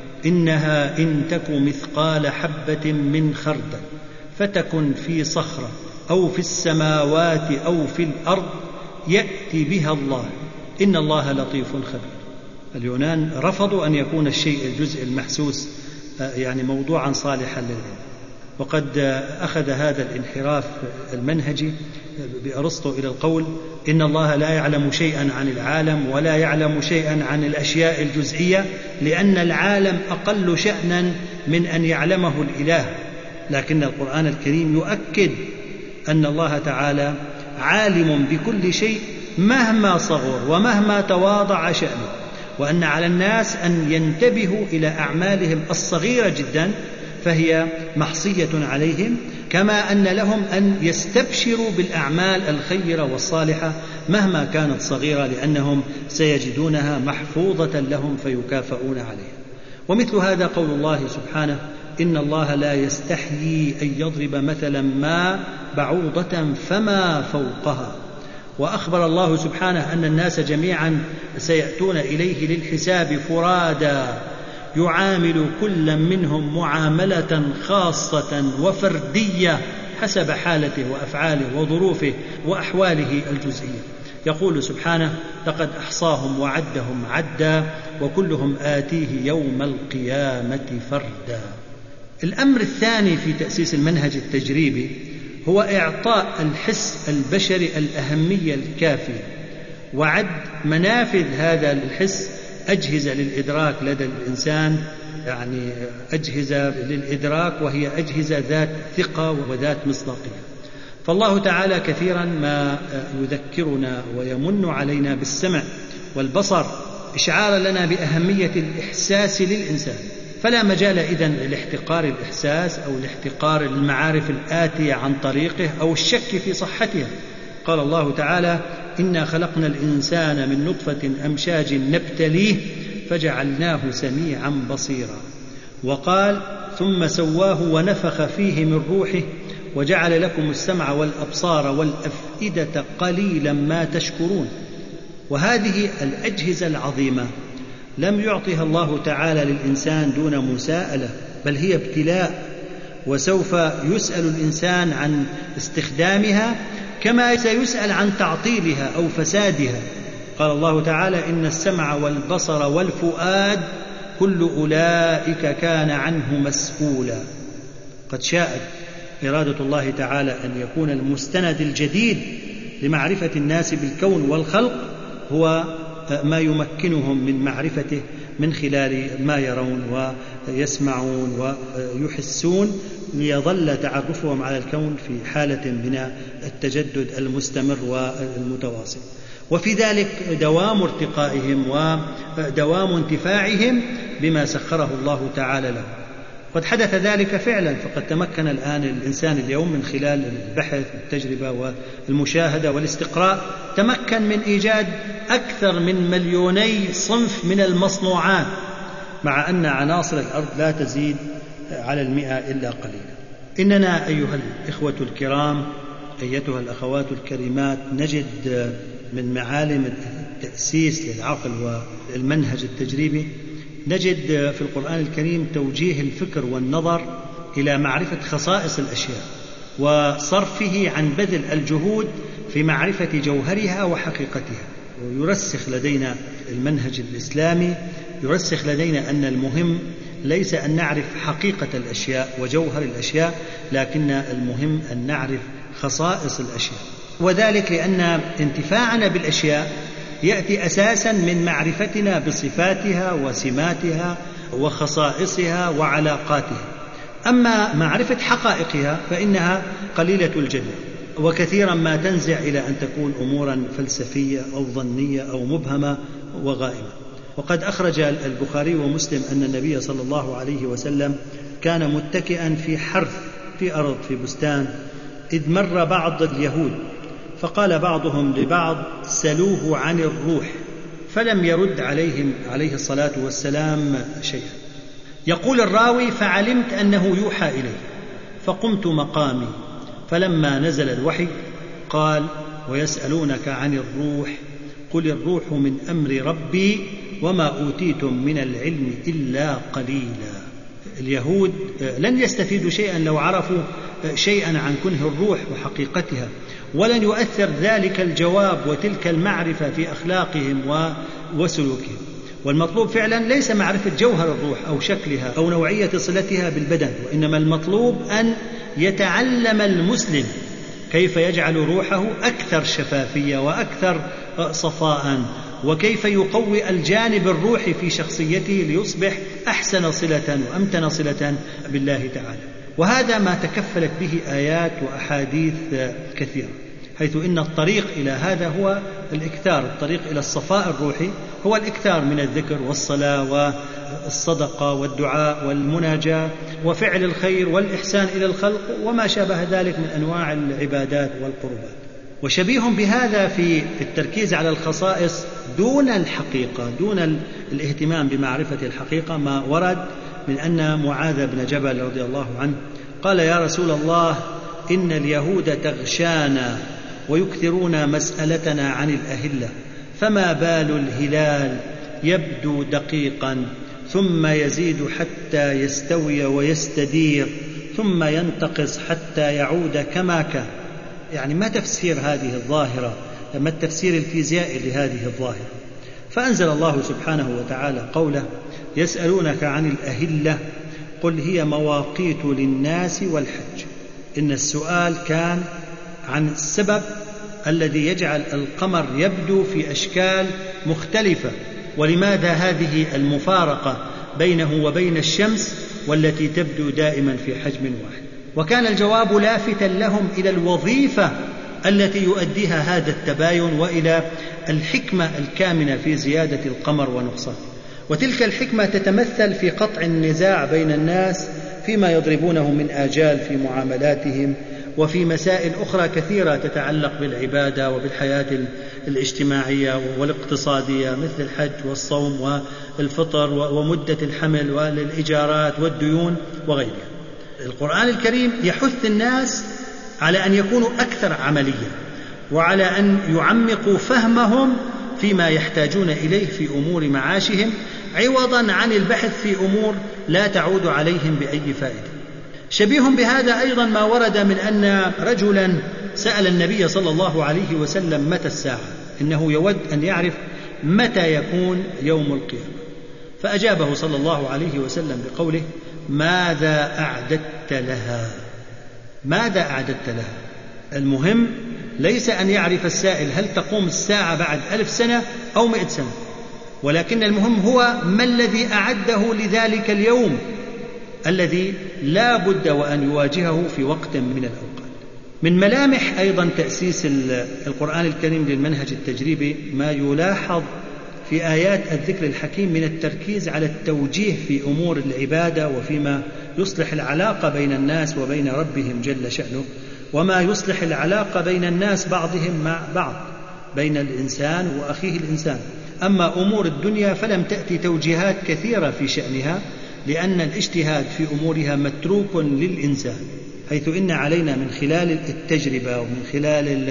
B: إنها إن تك مثقال حبة من خردل فتكن في صخرة أو في السماوات أو في الأرض يأتي بها الله إن الله لطيف خبير. اليونان رفضوا أن يكون الشيء الجزء المحسوس موضوعا صالحا للعلم، وقد أخذ هذا الانحراف المنهجي بأرسطو إلى القول: إن الله لا يعلم شيئا عن العالم ولا يعلم شيئا عن الأشياء الجزئية، لأن العالم أقل شأنا من أن يعلمه الإله. لكن القرآن الكريم يؤكد أن الله تعالى عالم بكل شيء مهما صغر ومهما تواضع شأنه، وأن على الناس أن ينتبهوا إلى أعمالهم الصغيرة جدا فهي محصية عليهم، كما أن لهم أن يستبشروا بالأعمال الخيرة والصالحة مهما كانت صغيرة، لأنهم سيجدونها محفوظة لهم فيكافئون عليها. ومثل هذا قول الله سبحانه: إن الله لا يستحيي أن يضرب مثلا ما بعوضة فما فوقها. وأخبر الله سبحانه أن الناس جميعا سيأتون إليه للحساب فرادا، يعامل كل منهم معاملة خاصة وفردية حسب حالته وأفعاله وظروفه وأحواله الجزئية. يقول سبحانه: لقد أحصاهم وعدهم عدا وكلهم آتيه يوم القيامة فردا. الأمر الثاني في تأسيس المنهج التجريبي هو إعطاء الحس البشري الأهمية الكافية، وعد منافذ هذا الحس أجهزة للإدراك لدى الإنسان، أجهزة للإدراك وهي أجهزة ذات ثقة وذات مصداقية. فالله تعالى كثيرا ما يذكرنا ويمن علينا بالسمع والبصر إشعارا لنا بأهمية الإحساس للإنسان. فلا مجال إذن لاحتقار الإحساس أو لاحتقار المعارف الآتية عن طريقه أو الشك في صحتها. قال الله تعالى: إنا خلقنا الإنسان من نطفة أمشاج نبتليه فجعلناه سميعا بصيرا. وقال: ثم سواه ونفخ فيه من روحه وجعل لكم السمع والأبصار والأفئدة قليلا ما تشكرون. وهذه الأجهزة العظيمة لم يعطها الله تعالى للإنسان دون مساءلة، بل هي ابتلاء، وسوف يسأل الإنسان عن استخدامها كما سيسأل عن تعطيلها أو فسادها. قال الله تعالى: إن السمع والبصر والفؤاد كل أولئك كان عنه مسؤولا. قد شاءت إرادة الله تعالى أن يكون المستند الجديد لمعرفة الناس بالكون والخلق هو ما يمكنهم من معرفته من خلال ما يرون ويسمعون ويحسون، ليظل تعرفهم على الكون في حالة من التجدد المستمر والمتواصل، وفي ذلك دوام ارتقائهم ودوام انتفاعهم بما سخره الله تعالى لهم. قد حدث ذلك فعلا، فقد تمكن الآن الإنسان اليوم من خلال البحث والتجربة والمشاهدة والاستقراء تمكن من إيجاد أكثر من 2,000,000 صنف من المصنوعات، مع أن عناصر الأرض لا تزيد على 100 إلا قليلا. إننا أيها الإخوة الكرام، أيتها الأخوات الكريمات، نجد من معالم التأسيس للعقل والمنهج التجريبي، نجد في القرآن الكريم توجيه الفكر والنظر إلى معرفة خصائص الأشياء وصرفه عن بذل الجهود في معرفة جوهرها وحقيقتها. ويرسخ لدينا المنهج الإسلامي، يرسخ لدينا أن المهم ليس أن نعرف حقيقة الأشياء وجوهر الأشياء، لكن المهم أن نعرف خصائص الأشياء، وذلك لأن انتفاعنا بالأشياء يأتي أساسا من معرفتنا بصفاتها وسماتها وخصائصها وعلاقاتها. أما معرفة حقائقها فإنها قليلة الجدوى، وكثيرا ما تنزع إلى أن تكون أمورا فلسفية أو ظنية أو مبهمة وغائمة. وقد أخرج البخاري ومسلم أن النبي صلى الله عليه وسلم كان متكئا في حرث في أرض في بستان، إذ مر بعض اليهود فقال بعضهم لبعض: سلوه عن الروح، فلم يرد عليهم عليه الصلاة والسلام شيئا. يقول الراوي: فعلمت أنه يوحى إليه، فقمت مقامي، فلما نزل الوحي قال: ويسألونك عن الروح، قل الروح من أمر ربي وما أوتيتم من العلم إلا قليلا. اليهود لن يستفيدوا شيئا لو عرفوا شيئا عن كنه الروح وحقيقتها، ولن يؤثر ذلك الجواب وتلك المعرفة في أخلاقهم وسلوكهم. والمطلوب فعلا ليس معرفة جوهر الروح أو شكلها أو نوعية صلتها بالبدن، وإنما المطلوب أن يتعلم المسلم كيف يجعل روحه أكثر شفافية وأكثر صفاء، وكيف يقوي الجانب الروحي في شخصيته ليصبح أحسن صلة وأمتن صلة بالله تعالى. وهذا ما تكفلت به آيات وأحاديث كثيرة، حيث إن الطريق إلى هذا هو الإكثار، الطريق إلى الصفاء الروحي هو الإكثار من الذكر والصلاة والصدقة والدعاء والمناجاة وفعل الخير والإحسان إلى الخلق وما شابه ذلك من أنواع العبادات والقربات. وشبيه بهذا في التركيز على الخصائص دون الحقيقة، دون الاهتمام بمعرفة الحقيقة، ما ورد من أن معاذ بن جبل رضي الله عنه قال: يا رسول الله، إن اليهود تغشانا ويكثرون مسألتنا عن الأهلة، فما بال الهلال يبدو دقيقا ثم يزيد حتى يستوي ويستدير ثم ينتقص حتى يعود كما كان. يعني ما تفسير هذه الظاهرة؟ ما التفسير الفيزيائي لهذه الظاهرة؟ فأنزل الله سبحانه وتعالى قوله: يسألونك عن الأهلة قل هي مواقيت للناس والحج. إن السؤال كان عن السبب الذي يجعل القمر يبدو في أشكال مختلفة، ولماذا هذه المفارقة بينه وبين الشمس والتي تبدو دائما في حجم واحد. وكان الجواب لافتا لهم إلى الوظيفة التي يؤديها هذا التباين وإلى الحكمة الكامنة في زيادة القمر ونقصانه. وتلك الحكمة تتمثل في قطع النزاع بين الناس فيما يضربونه من آجال في معاملاتهم، وفي مسائل أخرى كثيرة تتعلق بالعبادة وبالحياة الاجتماعية والاقتصادية، مثل الحج والصوم والفطر ومدة الحمل والإيجارات والديون وغيرها. القرآن الكريم يحث الناس على أن يكونوا أكثر عملية، وعلى أن يعمقوا فهمهم فيما يحتاجون إليه في أمور معاشهم، عوضا عن البحث في أمور لا تعود عليهم بأي فائدة. شبيه بهذا أيضا ما ورد من أن رجلا سأل النبي صلى الله عليه وسلم متى الساعة، إنه يود أن يعرف متى يكون يوم القيامة، فأجابه صلى الله عليه وسلم بقوله: ماذا أعددت لها؟ ماذا أعددت لها؟ المهم ليس أن يعرف السائل هل تقوم الساعة بعد 1000 سنة أو 100 سنة، ولكن المهم هو ما الذي أعده لذلك اليوم الذي لا بد وأن يواجهه في وقت من الأوقات. من ملامح أيضا تأسيس القرآن الكريم للمنهج التجريبي ما يلاحظ في آيات الذكر الحكيم من التركيز على التوجيه في أمور العبادة، وفيما يصلح العلاقة بين الناس وبين ربهم جل شأنه، وما يصلح العلاقة بين الناس بعضهم مع بعض، بين الإنسان وأخيه الإنسان. أما أمور الدنيا فلم تأتي توجيهات كثيرة في شأنها، لأن الاجتهاد في أمورها متروك للإنسان، حيث إن علينا من خلال التجربة ومن خلال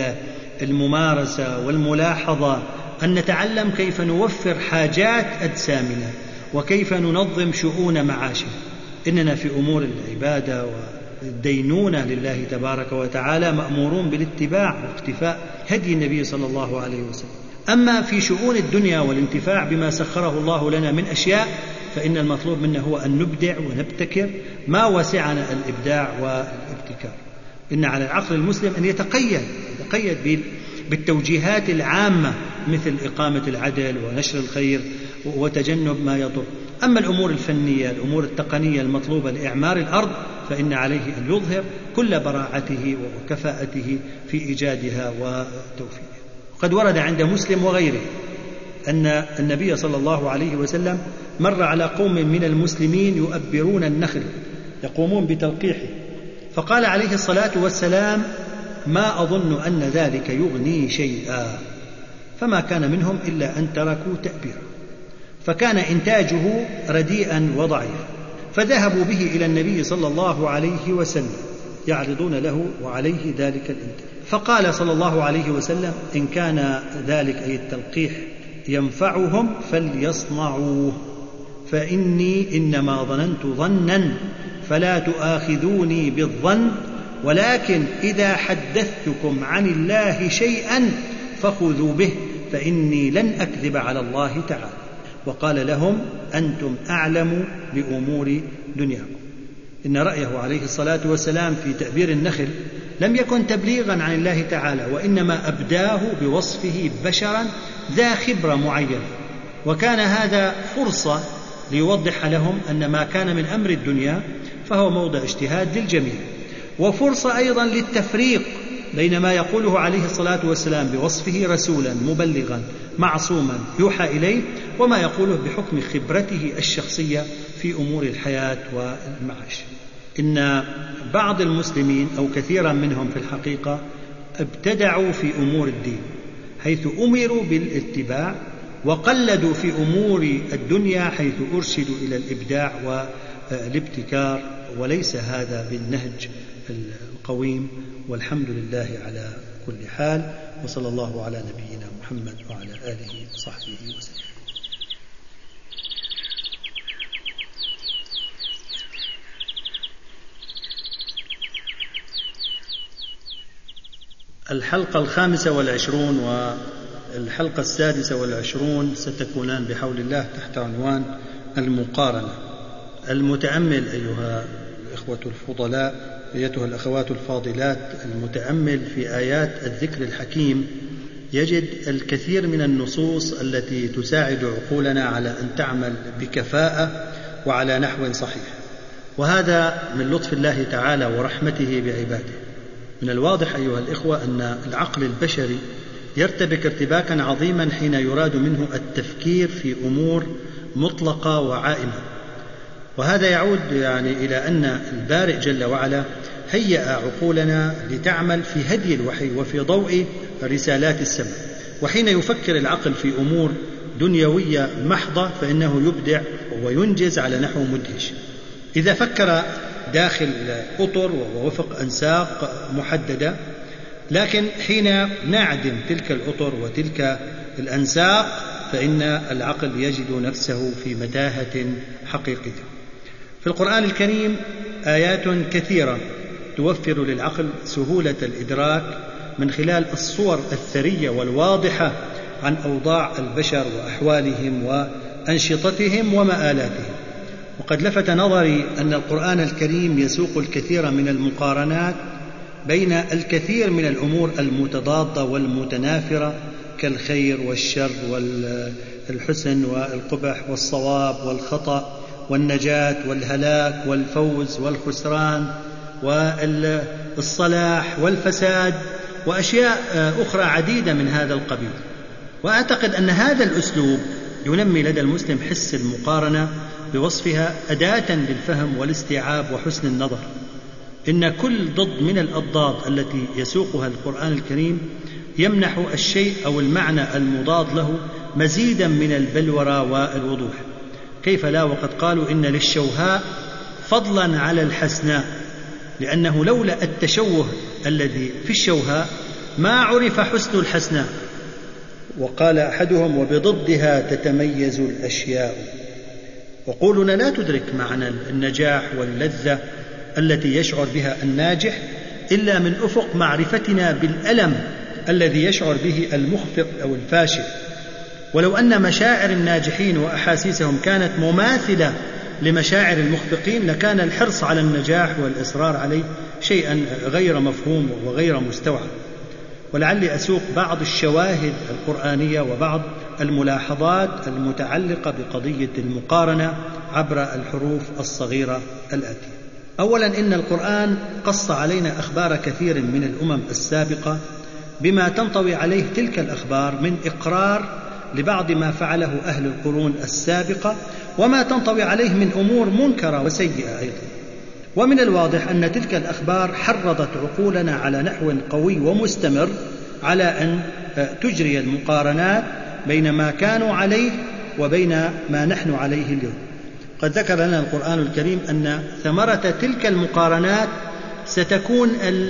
B: الممارسة والملاحظة أن نتعلم كيف نوفر حاجات أجسامنا وكيف ننظم شؤون معاشنا. إننا في أمور العبادة والدينونة لله تبارك وتعالى مأمورون بالاتباع واقتفاء هدي النبي صلى الله عليه وسلم. أما في شؤون الدنيا والانتفاع بما سخره الله لنا من أشياء، فإن المطلوب منا هو أن نبدع ونبتكر ما وسعنا الإبداع والابتكار. إن على العقل المسلم أن يتقيد بالتوجيهات العامة، مثل إقامة العدل ونشر الخير وتجنب ما يضر. أما الأمور الفنية، الأمور التقنية المطلوبة لإعمار الأرض، فإن عليه أن يظهر كل براعته وكفاءته في إيجادها وتوفيقها. قد ورد عند مسلم وغيره أن النبي صلى الله عليه وسلم مر على قوم من المسلمين يؤبرون النخل، يقومون بتلقيحه، فقال عليه الصلاة والسلام: ما أظن أن ذلك يغني شيئا، فما كان منهم إلا أن تركوا تأبيره، فكان إنتاجه رديئا وضعيفا، فذهبوا به إلى النبي صلى الله عليه وسلم يعرضون له وعليه ذلك الإنتاج، فقال صلى الله عليه وسلم: إن كان ذلك أي التلقيح ينفعهم فليصنعوه، فإني إنما ظننت ظنا فلا تؤاخذوني بالظن، ولكن إذا حدثتكم عن الله شيئا فخذوا به، فإني لن أكذب على الله تعالى. وقال لهم: أنتم أعلم بأمور دنياكم. إن رأيه عليه الصلاة والسلام في تأبير النخل لم يكن تبليغا عن الله تعالى، وإنما أبداه بوصفه بشرا ذا خبرة معينة، وكان هذا فرصة ليوضح لهم أن ما كان من أمر الدنيا فهو موضع اجتهاد للجميع، وفرصة أيضا للتفريق بين ما يقوله عليه الصلاة والسلام بوصفه رسولا مبلغا معصوما يوحى إليه، وما يقوله بحكم خبرته الشخصية في أمور الحياة والمعاش. إن بعض المسلمين أو كثيرا منهم في الحقيقة ابتدعوا في أمور الدين، حيث أمروا بالاتباع، وقلدوا في أمور الدنيا حيث أرشدوا إلى الإبداع والابتكار، وليس هذا بالنهج القويم. والحمد لله على كل حال، وصلى الله على نبينا محمد وعلى آله وصحبه وسلم. الحلقة 25 والحلقة 26 ستكونان بحول الله تحت عنوان المقارنة. المتأمل أيها الإخوة الفضلاء، أيتها الأخوات الفاضلات، المتأمل في آيات الذكر الحكيم يجد الكثير من النصوص التي تساعد عقولنا على أن تعمل بكفاءة وعلى نحو صحيح، وهذا من لطف الله تعالى ورحمته بعباده. من الواضح أيها الإخوة أن العقل البشري يرتبك ارتباكا عظيما حين يراد منه التفكير في أمور مطلقة وعائمة. وهذا يعود إلى أن البارئ جل وعلا هيأ عقولنا لتعمل في هدي الوحي وفي ضوء رسالات السماء. وحين يفكر العقل في أمور دنيوية محضة فإنه يبدع وينجز على نحو مدهش. إذا فكر داخل أطر ووفق أنساق محددة، لكن حين نعدم تلك الأطر وتلك الأنساق فإن العقل يجد نفسه في متاهة حقيقية. في القرآن الكريم آيات كثيرة توفر للعقل سهولة الإدراك من خلال الصور الثرية والواضحة عن أوضاع البشر وأحوالهم وأنشطتهم ومآلاتهم. وقد لفت نظري أن القرآن الكريم يسوق الكثير من المقارنات بين الكثير من الأمور المتضادة والمتنافرة كالخير والشر والحسن والقبح والصواب والخطأ والنجاة والهلاك والفوز والخسران والصلاح والفساد وأشياء أخرى عديدة من هذا القبيل. وأعتقد أن هذا الأسلوب ينمي لدى المسلم حس المقارنة بوصفها أداة للفهم والاستيعاب وحسن النظر. إن كل ضد من الأضداد التي يسوقها القرآن الكريم يمنح الشيء أو المعنى المضاد له مزيدا من البلورة والوضوح. كيف لا وقد قالوا إن للشوهاء فضلا على الحسناء، لأنه لولا التشوه الذي في الشوهاء ما عرف حسن الحسناء. وقال أحدهم وبضدها تتميز الأشياء. وقولنا لا تدرك معنى النجاح واللذة التي يشعر بها الناجح إلا من أفق معرفتنا بالألم الذي يشعر به المخفق أو الفاشل. ولو أن مشاعر الناجحين وأحاسيسهم كانت مماثلة لمشاعر المخفقين لكان الحرص على النجاح والإصرار عليه شيئا غير مفهوم وغير مستوعب. ولعلي أسوق بعض الشواهد القرآنية وبعض الملاحظات المتعلقة بقضية المقارنة عبر الحروف الصغيرة الآتية. أولا، إن القرآن قص علينا أخبار كثير من الأمم السابقة بما تنطوي عليه تلك الأخبار من إقرار لبعض ما فعله أهل القرون السابقة وما تنطوي عليه من أمور منكرة وسيئة أيضا. ومن الواضح أن تلك الأخبار حرضت عقولنا على نحو قوي ومستمر على أن تجري المقارنات بين ما كانوا عليه وبين ما نحن عليه اليوم. قد ذكر لنا القرآن الكريم أن ثمرة تلك المقارنات ستكون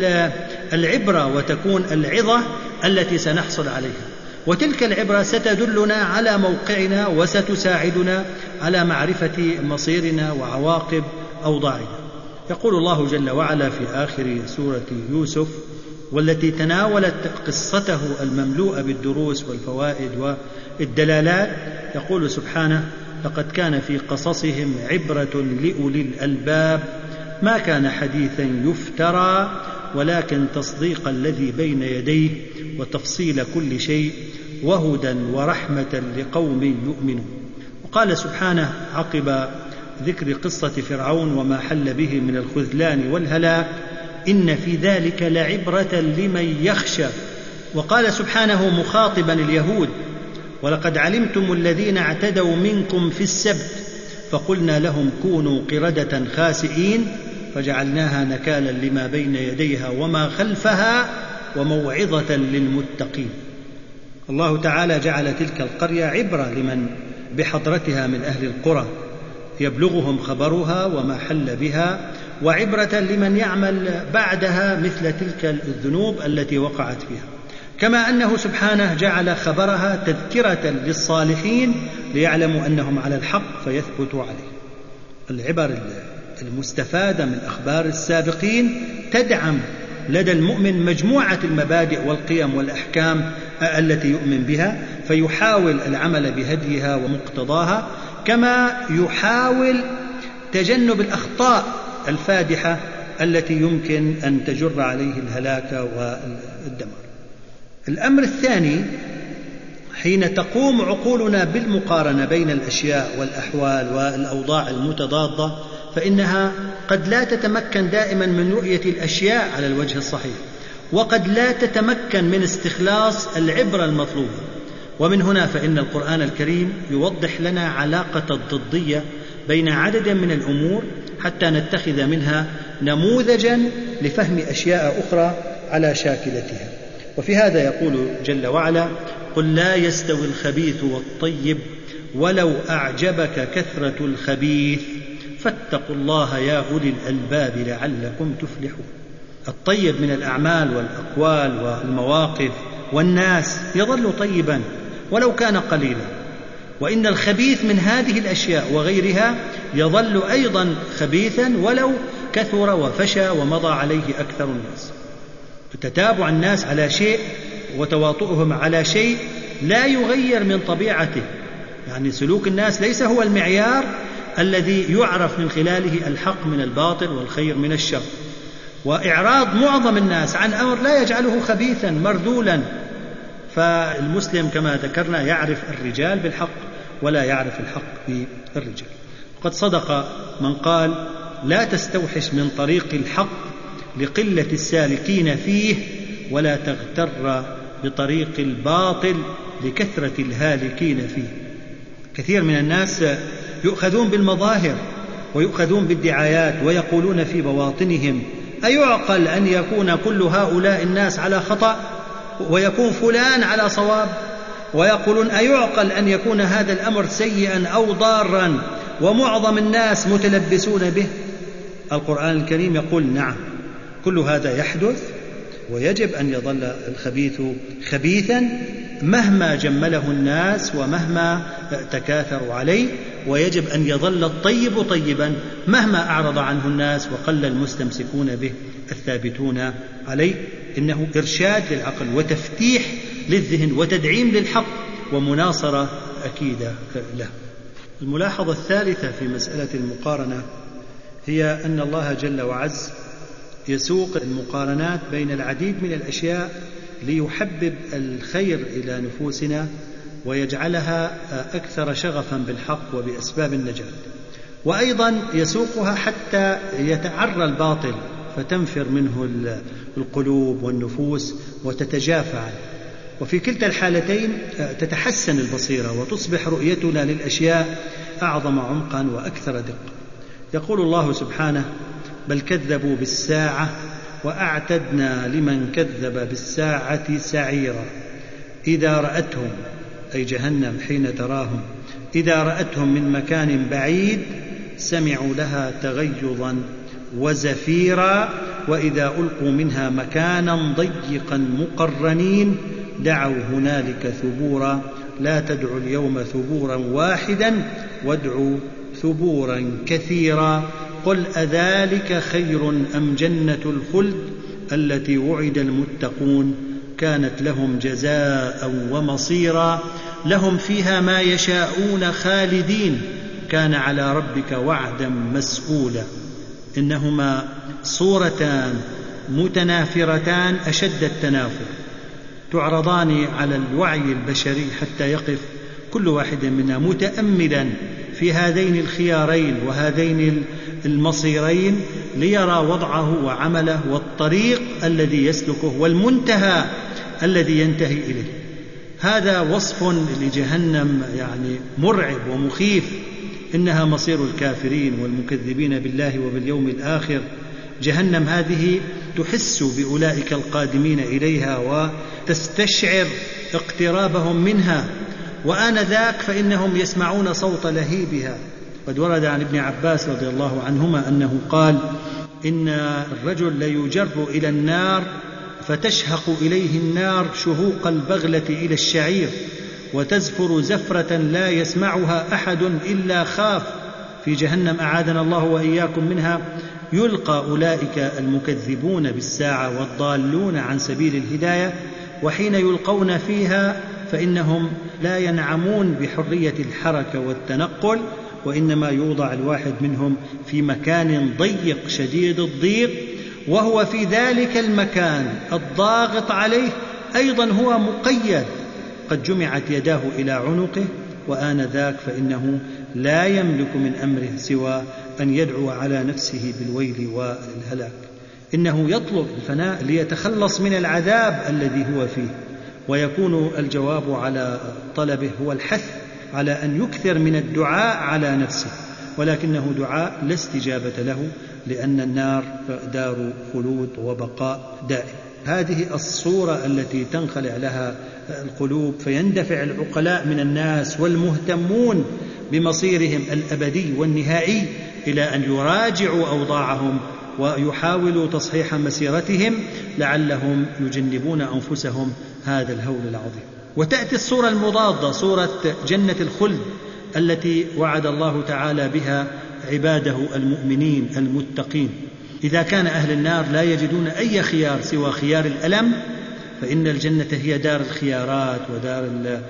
B: العبرة وتكون العظة التي سنحصل عليها، وتلك العبرة ستدلنا على موقعنا وستساعدنا على معرفة مصيرنا وعواقب أوضاعنا. يقول الله جل وعلا في آخر سورة يوسف والتي تناولت قصته المملوءة بالدروس والفوائد والدلالات، يقول سبحانه: لقد كان في قصصهم عبرة لأولي الألباب ما كان حديثا يفترى ولكن تصديق الذي بين يديه وتفصيل كل شيء وهدى ورحمة لقوم يؤمنون. وقال سبحانه عقب ذكر قصة فرعون وما حل به من الخذلان والهلاك: إن في ذلك لعبرة لمن يخشى. وقال سبحانه مخاطبا اليهود: ولقد علمتم الذين اعتدوا منكم في السبت فقلنا لهم كونوا قردة خاسئين فجعلناها نكالا لما بين يديها وما خلفها وموعظة للمتقين. الله تعالى جعل تلك القرية عبرة لمن بحضرتها من أهل القرى يبلغهم خبرها وما حل بها، وعبرة لمن يعمل بعدها مثل تلك الذنوب التي وقعت فيها. كما أنه سبحانه جعل خبرها تذكرة للصالحين ليعلموا أنهم على الحق فيثبتوا عليه. العبر المستفادة من أخبار السابقين تدعم لدى المؤمن مجموعة المبادئ والقيم والأحكام التي يؤمن بها، فيحاول العمل بهديها ومقتضاها، كما يحاول تجنب الأخطاء الفادحة التي يمكن أن تجر عليه الهلاك والدمار. الأمر الثاني، حين تقوم عقولنا بالمقارنة بين الأشياء والأحوال والأوضاع المتضادة فإنها قد لا تتمكن دائما من رؤية الأشياء على الوجه الصحيح، وقد لا تتمكن من استخلاص العبرة المطلوبة. ومن هنا فإن القرآن الكريم يوضح لنا علاقة الضدية بين عدد من الأمور حتى نتخذ منها نموذجا لفهم أشياء أخرى على شاكلتها. وفي هذا يقول جل وعلا: قل لا يستوي الخبيث والطيب ولو أعجبك كثرة الخبيث فاتقوا الله يا أولي الألباب لعلكم تفلحون. الطيب من الأعمال والأقوال والمواقف والناس يظل طيبا ولو كان قليلا، وإن الخبيث من هذه الأشياء وغيرها يظل أيضا خبيثا ولو كثر وفشى ومضى عليه أكثر الناس. تتابع الناس على شيء وتواطؤهم على شيء لا يغير من طبيعته، يعني سلوك الناس ليس هو المعيار الذي يعرف من خلاله الحق من الباطل والخير من الشر. وإعراض معظم الناس عن أمر لا يجعله خبيثا مرذولا. فالمسلم كما ذكرنا يعرف الرجال بالحق ولا يعرف الحق بالرجال. قد صدق من قال: لا تستوحش من طريق الحق لقلة السالكين فيه، ولا تغتر بطريق الباطل لكثرة الهالكين فيه. كثير من الناس يؤخذون بالمظاهر ويؤخذون بالدعايات ويقولون في بواطنهم: أيعقل أن يكون كل هؤلاء الناس على خطأ ويكون فلان على صواب؟ ويقولون: أيعقل أن يكون هذا الأمر سيئا أو ضارا ومعظم الناس متلبسون به؟ القرآن الكريم يقول: نعم، كل هذا يحدث، ويجب أن يظل الخبيث خبيثا مهما جمله الناس ومهما تكاثروا عليه، ويجب أن يظل الطيب طيبا مهما أعرض عنه الناس وقل المستمسكون به الثابتون عليه. إنه إرشاد للعقل وتفتيح للذهن وتدعيم للحق ومناصرة أكيدة له. الملاحظة الثالثة في مسألة المقارنة هي أن الله جل وعز يسوق المقارنات بين العديد من الأشياء ليحبب الخير إلى نفوسنا ويجعلها أكثر شغفا بالحق وبأسباب النجاة، وأيضا يسوقها حتى يتعرى الباطل فتنفر منه القلوب والنفوس وتتجافى عنه. وفي كلتا الحالتين تتحسن البصيرة وتصبح رؤيتنا للأشياء أعظم عمقا وأكثر دقة. يقول الله سبحانه: بل كذبوا بالساعة وأعتدنا لمن كذب بالساعة سعيرا إذا رأتهم، أي جهنم حين تراهم، إذا رأتهم من مكان بعيد سمعوا لها تغيظا وزفيرا وإذا ألقوا منها مكانا ضيقا مقرنين دعوا هنالك ثبورا لا تدعوا اليوم ثبورا واحدا وادعوا ثبورا كثيرا قل أذلك خير أم جنة الخلد التي وعد المتقون كانت لهم جزاء ومصيرا لهم فيها ما يشاءون خالدين كان على ربك وعدا مسئولا. إنهما صورتان متنافرتان أشد التنافر تعرضان على الوعي البشري حتى يقف كل واحد منا متأملا في هذين الخيارين وهذين المصيرين ليرى وضعه وعمله والطريق الذي يسلكه والمنتهى الذي ينتهي إليه. هذا وصف لجهنم يعني مرعب ومخيف، إنها مصير الكافرين والمكذبين بالله وباليوم الآخر. جهنم هذه تحس بأولئك القادمين إليها وتستشعر اقترابهم منها، وآنذاك فإنهم يسمعون صوت لهيبها. قد ورد عن ابن عباس رضي الله عنهما أنه قال: إن الرجل ليجر إلى النار فتشهق إليه النار شهوق البغلة إلى الشعير وتزفر زفرة لا يسمعها أحد إلا خاف. في جهنم أعاذنا الله وإياكم منها يلقى أولئك المكذبون بالساعة والضالون عن سبيل الهداية، وحين يلقون فيها فإنهم لا ينعمون بحرية الحركة والتنقل، وإنما يوضع الواحد منهم في مكان ضيق شديد الضيق، وهو في ذلك المكان الضاغط عليه أيضا هو مقيد قد جمعت يداه إلى عنقه، وآنذاك فإنه لا يملك من أمره سوى أن يدعو على نفسه بالويل والهلاك. إنه يطلب الفناء ليتخلص من العذاب الذي هو فيه، ويكون الجواب على طلبه هو الحث على أن يكثر من الدعاء على نفسه، ولكنه دعاء لا استجابة له، لأن النار دار خلود وبقاء دائم. هذه الصورة التي تنخلع لها القلوب، فيندفع العقلاء من الناس والمهتمون بمصيرهم الأبدي والنهائي إلى أن يراجعوا أوضاعهم ويحاولوا تصحيح مسيرتهم لعلهم يجنبون أنفسهم هذا الهول العظيم. وتأتي الصورة المضادة، صورة جنة الخلد التي وعد الله تعالى بها عباده المؤمنين المتقين. إذا كان أهل النار لا يجدون أي خيار سوى خيار الألم، فإن الجنة هي دار الخيارات ودار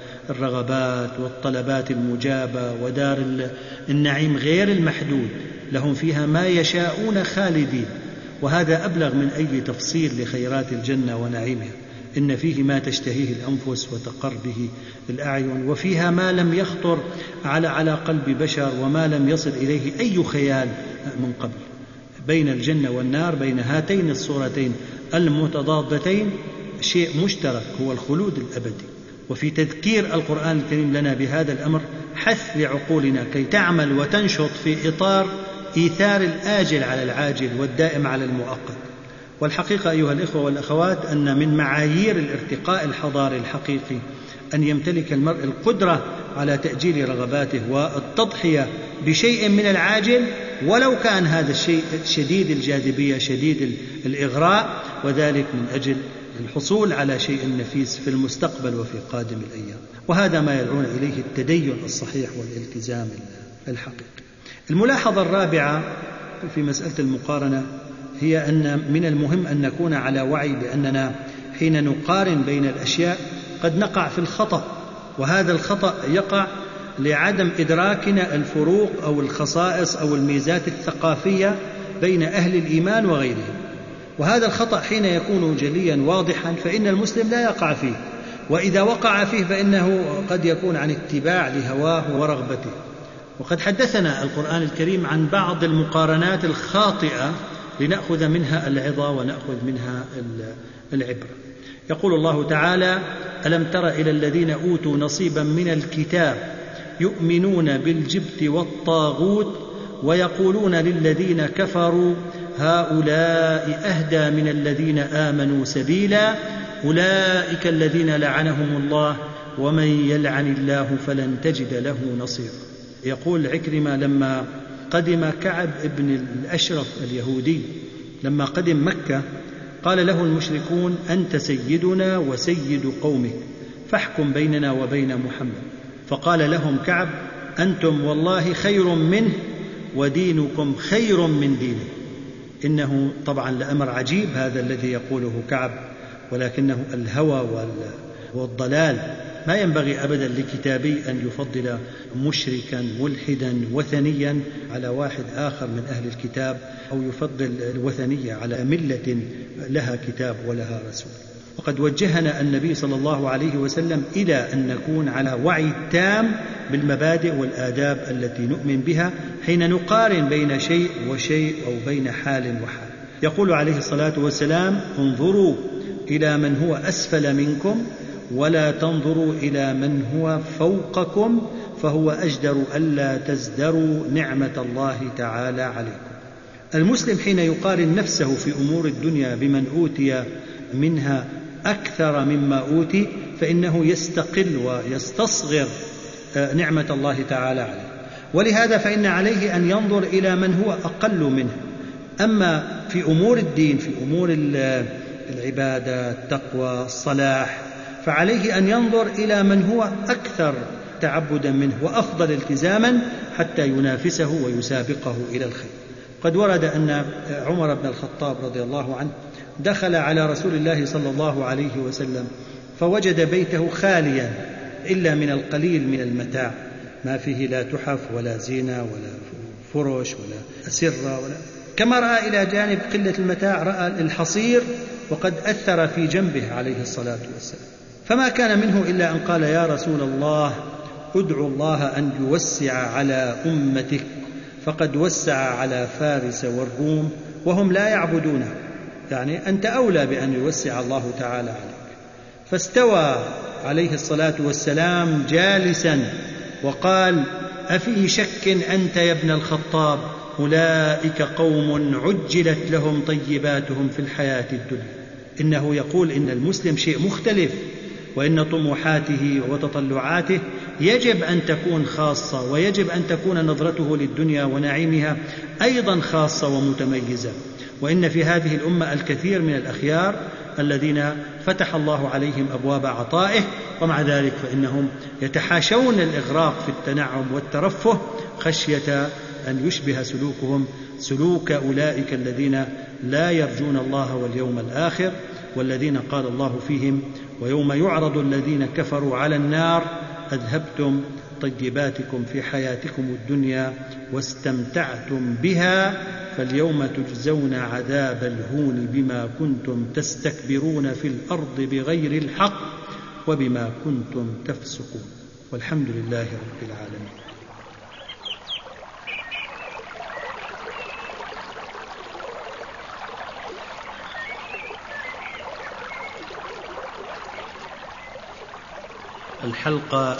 B: الرغبات والطلبات المجابة ودار النعيم غير المحدود، لهم فيها ما يشاءون خالدين. وهذا أبلغ من أي تفصيل لخيرات الجنة ونعيمها. إن فيه ما تشتهيه الأنفس وتقر به الأعين، وفيها ما لم يخطر على قلب بشر وما لم يصل إليه أي خيال من قبل. بين الجنة والنار، بين هاتين الصورتين المتضادتين، شيء مشترك هو الخلود الأبدي. وفي تذكير القرآن الكريم لنا بهذا الأمر حث لعقولنا كي تعمل وتنشط في إطار إيثار الآجل على العاجل والدائم على المؤقت. والحقيقة أيها الإخوة والأخوات أن من معايير الارتقاء الحضاري الحقيقي أن يمتلك المرء القدرة على تأجيل رغباته والتضحية بشيء من العاجل، ولو كان هذا الشيء شديد الجاذبية شديد الإغراء، وذلك من أجل الحصول على شيء نفيس في المستقبل وفي قادم الأيام. وهذا ما يدعون إليه التدين الصحيح والالتزام الحقيقي. الملاحظة الرابعة في مسألة المقارنة هي أن من المهم أن نكون على وعي بأننا حين نقارن بين الأشياء قد نقع في الخطأ، وهذا الخطأ يقع لعدم إدراكنا الفروق أو الخصائص أو الميزات الثقافية بين أهل الإيمان وغيرهم. وهذا الخطأ حين يكون جليا واضحا فإن المسلم لا يقع فيه، وإذا وقع فيه فإنه قد يكون عن اتباع لهواه ورغبته. وقد حدثنا القرآن الكريم عن بعض المقارنات الخاطئة لنأخذ منها العظة ونأخذ منها العبرة. يقول الله تعالى: ألم تر إلى الذين أوتوا نصيبا من الكتاب يؤمنون بالجبت والطاغوت ويقولون للذين كفروا هؤلاء أهدى من الذين آمنوا سبيلا أولئك الذين لعنهم الله ومن يلعن الله فلن تجد له نصيرا. يقول عكرمة لما قدم كعب ابن الأشرف اليهودي لما قدم مكة قال له المشركون: أنت سيدنا وسيد قومك فاحكم بيننا وبين محمد. فقال لهم كعب: أنتم والله خير منه ودينكم خير من دينه. إنه طبعا لأمر عجيب هذا الذي يقوله كعب، ولكنه الهوى والضلال. ما ينبغي أبدا لكتابي أن يفضل مشركا ملحدا وثنيا على واحد آخر من أهل الكتاب، أو يفضل الوثنية على ملة لها كتاب ولها رسول. وقد وجهنا النبي صلى الله عليه وسلم إلى أن نكون على وعي تام بالمبادئ والآداب التي نؤمن بها حين نقارن بين شيء وشيء أو بين حال وحال. يقول عليه الصلاة والسلام: انظروا إلى من هو أسفل منكم ولا تنظروا إلى من هو فوقكم فهو أجدر ألا تزدروا نعمة الله تعالى عليكم. المسلم حين يقارن نفسه في أمور الدنيا بمن أوتي منها أكثر مما أوتي فإنه يستقل ويستصغر نعمة الله تعالى عليه. ولهذا فإن عليه أن ينظر إلى من هو أقل منه. أما في أمور الدين، في أمور العبادة، التقوى، الصلاح، فعليه أن ينظر إلى من هو أكثر تعبدا منه وأفضل التزاما حتى ينافسه ويسابقه إلى الخير. قد ورد أن عمر بن الخطاب رضي الله عنه دخل على رسول الله صلى الله عليه وسلم فوجد بيته خاليا إلا من القليل من المتاع، ما فيه لا تحف ولا زينة ولا فرش ولا أسرة كما رأى إلى جانب قلة المتاع رأى الحصير وقد أثر في جنبه عليه الصلاة والسلام. فما كان منه إلا أن قال: يا رسول الله ادعو الله أن يوسع على أمتك فقد وسع على فارس والروم وهم لا يعبدونه، يعني أنت أولى بأن يوسع الله تعالى عليك. فاستوى عليه الصلاة والسلام جالسا وقال: أفي شك أنت يا ابن الخطاب؟ أولئك قوم عجلت لهم طيباتهم في الحياة الدنيا. إنه يقول إن المسلم شيء مختلف، وإن طموحاته وتطلعاته يجب أن تكون خاصة، ويجب أن تكون نظرته للدنيا ونعيمها أيضا خاصة ومتميزة. وإن في هذه الأمة الكثير من الأخيار الذين فتح الله عليهم أبواب عطائه، ومع ذلك فإنهم يتحاشون الإغراق في التنعم والترفه خشية أن يشبه سلوكهم سلوك أولئك الذين لا يرجون الله واليوم الآخر، والذين قال الله فيهم: ويوم يعرض الذين كفروا على النار أذهبتم طيباتكم في حياتكم الدنيا واستمتعتم بها فاليوم تجزون عذاب الهون بما كنتم تستكبرون في الأرض بغير الحق وبما كنتم تفسقون. والحمد لله رب العالمين. الحلقة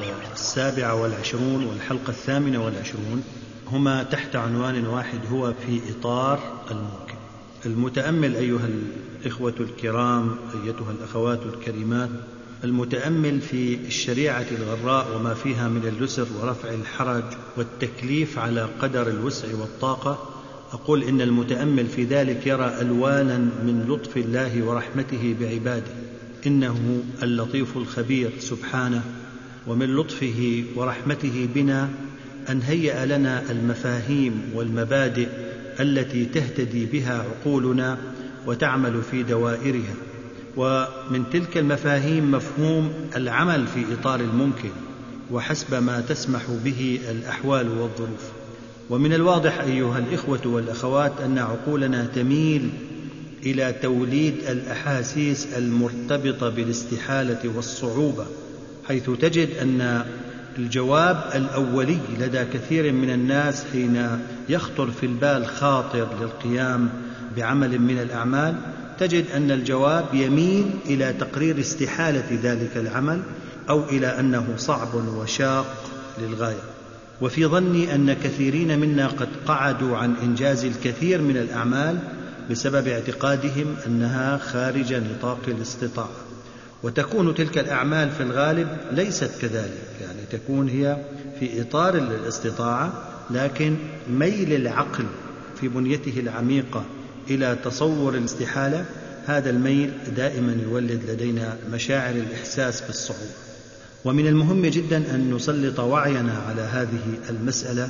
B: 27 والحلقة 28 هما تحت عنوان واحد، هو في إطار الممكن. المتأمل أيها الإخوة الكرام، أيتها الأخوات الكريمات، المتأمل في الشريعة الغراء وما فيها من اليسر ورفع الحرج والتكليف على قدر الوسع والطاقة، أقول إن المتأمل في ذلك يرى ألوانا من لطف الله ورحمته بعباده. إنه اللطيف الخبير سبحانه، ومن لطفه ورحمته بنا أن هيأ لنا المفاهيم والمبادئ التي تهتدي بها عقولنا وتعمل في دوائرها. ومن تلك المفاهيم مفهوم العمل في إطار الممكن وحسب ما تسمح به الأحوال والظروف. ومن الواضح أيها الإخوة والأخوات أن عقولنا تميل إلى توليد الأحاسيس المرتبطة بالاستحالة والصعوبة، حيث تجد أن الجواب الأولي لدى كثير من الناس حين يخطر في البال خاطر للقيام بعمل من الأعمال، تجد أن الجواب يميل إلى تقرير استحالة ذلك العمل أو إلى أنه صعب وشاق للغاية. وفي ظني أن كثيرين منا قد قعدوا عن إنجاز الكثير من الأعمال بسبب اعتقادهم أنها خارج نطاق الاستطاعة، وتكون تلك الأعمال في الغالب ليست كذلك، يعني تكون هي في إطار الاستطاعة، لكن ميل العقل في بنيته العميقة إلى تصور الاستحالة، هذا الميل دائما يولد لدينا مشاعر الإحساس بالصعوبة. ومن المهم جدا أن نسلط وعينا على هذه المسألة،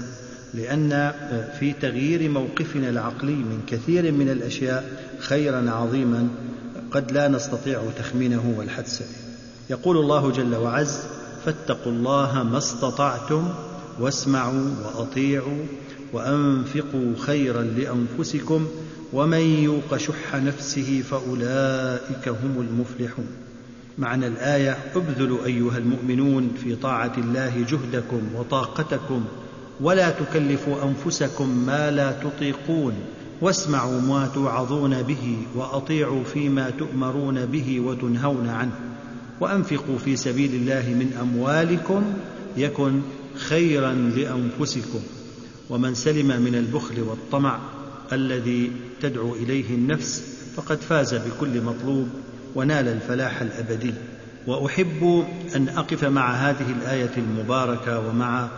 B: لأن في تغيير موقفنا العقلي من كثير من الأشياء خيرا عظيما قد لا نستطيع تخمينه والحدس به. يقول الله جل وعز: فاتقوا الله ما استطعتم واسمعوا وأطيعوا وأنفقوا خيرا لأنفسكم ومن يوق شح نفسه فأولئك هم المفلحون. معنى الآية: ابذلوا أيها المؤمنون في طاعة الله جهدكم وطاقتكم، ولا تكلفوا أنفسكم ما لا تطيقون، واسمعوا ما توعظون به وأطيعوا فيما تؤمرون به وتنهون عنه، وأنفقوا في سبيل الله من أموالكم يكن خيرا لأنفسكم. ومن سلم من البخل والطمع الذي تدعو إليه النفس فقد فاز بكل مطلوب ونال الفلاح الأبدي. وأحب أن أقف مع هذه الآية المباركة ومع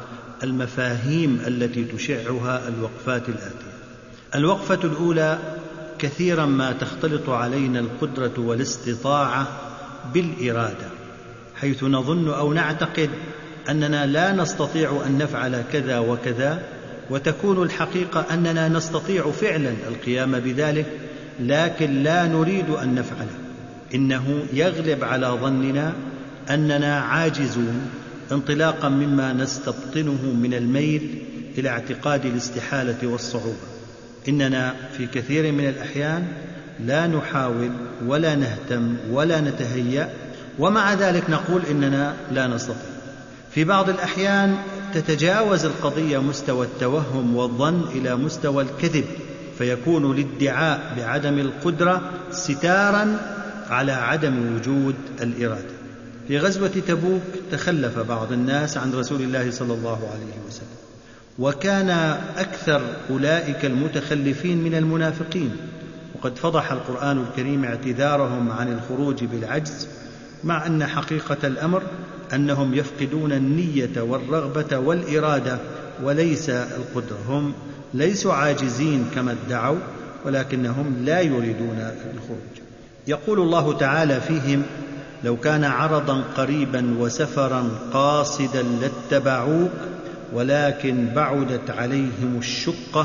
B: المفاهيم التي تشعها الوقفات الآتية. الوقفة الأولى: كثيرا ما تختلط علينا القدرة والاستطاعة بالإرادة، حيث نظن أو نعتقد أننا لا نستطيع أن نفعل كذا وكذا، وتكون الحقيقة أننا نستطيع فعلا القيام بذلك لكن لا نريد أن نفعله. إنه يغلب على ظننا أننا عاجزون انطلاقا مما نستبطنه من الميل إلى اعتقاد الاستحالة والصعوبة. إننا في كثير من الأحيان لا نحاول ولا نهتم ولا نتهيأ، ومع ذلك نقول إننا لا نستطيع. في بعض الأحيان تتجاوز القضية مستوى التوهم والظن إلى مستوى الكذب، فيكون الادعاء بعدم القدرة ستارا على عدم وجود الإرادة. في غزوة تبوك تخلف بعض الناس عن رسول الله صلى الله عليه وسلم، وكان أكثر أولئك المتخلفين من المنافقين، وقد فضح القرآن الكريم اعتذارهم عن الخروج بالعجز، مع أن حقيقة الأمر أنهم يفقدون النية والرغبة والإرادة وليس القدرة. هم ليسوا عاجزين كما ادعوا، ولكنهم لا يريدون الخروج. يقول الله تعالى فيهم: لو كان عرضا قريبا وسفرا قاصدا لاتبعوك ولكن بعدت عليهم الشقة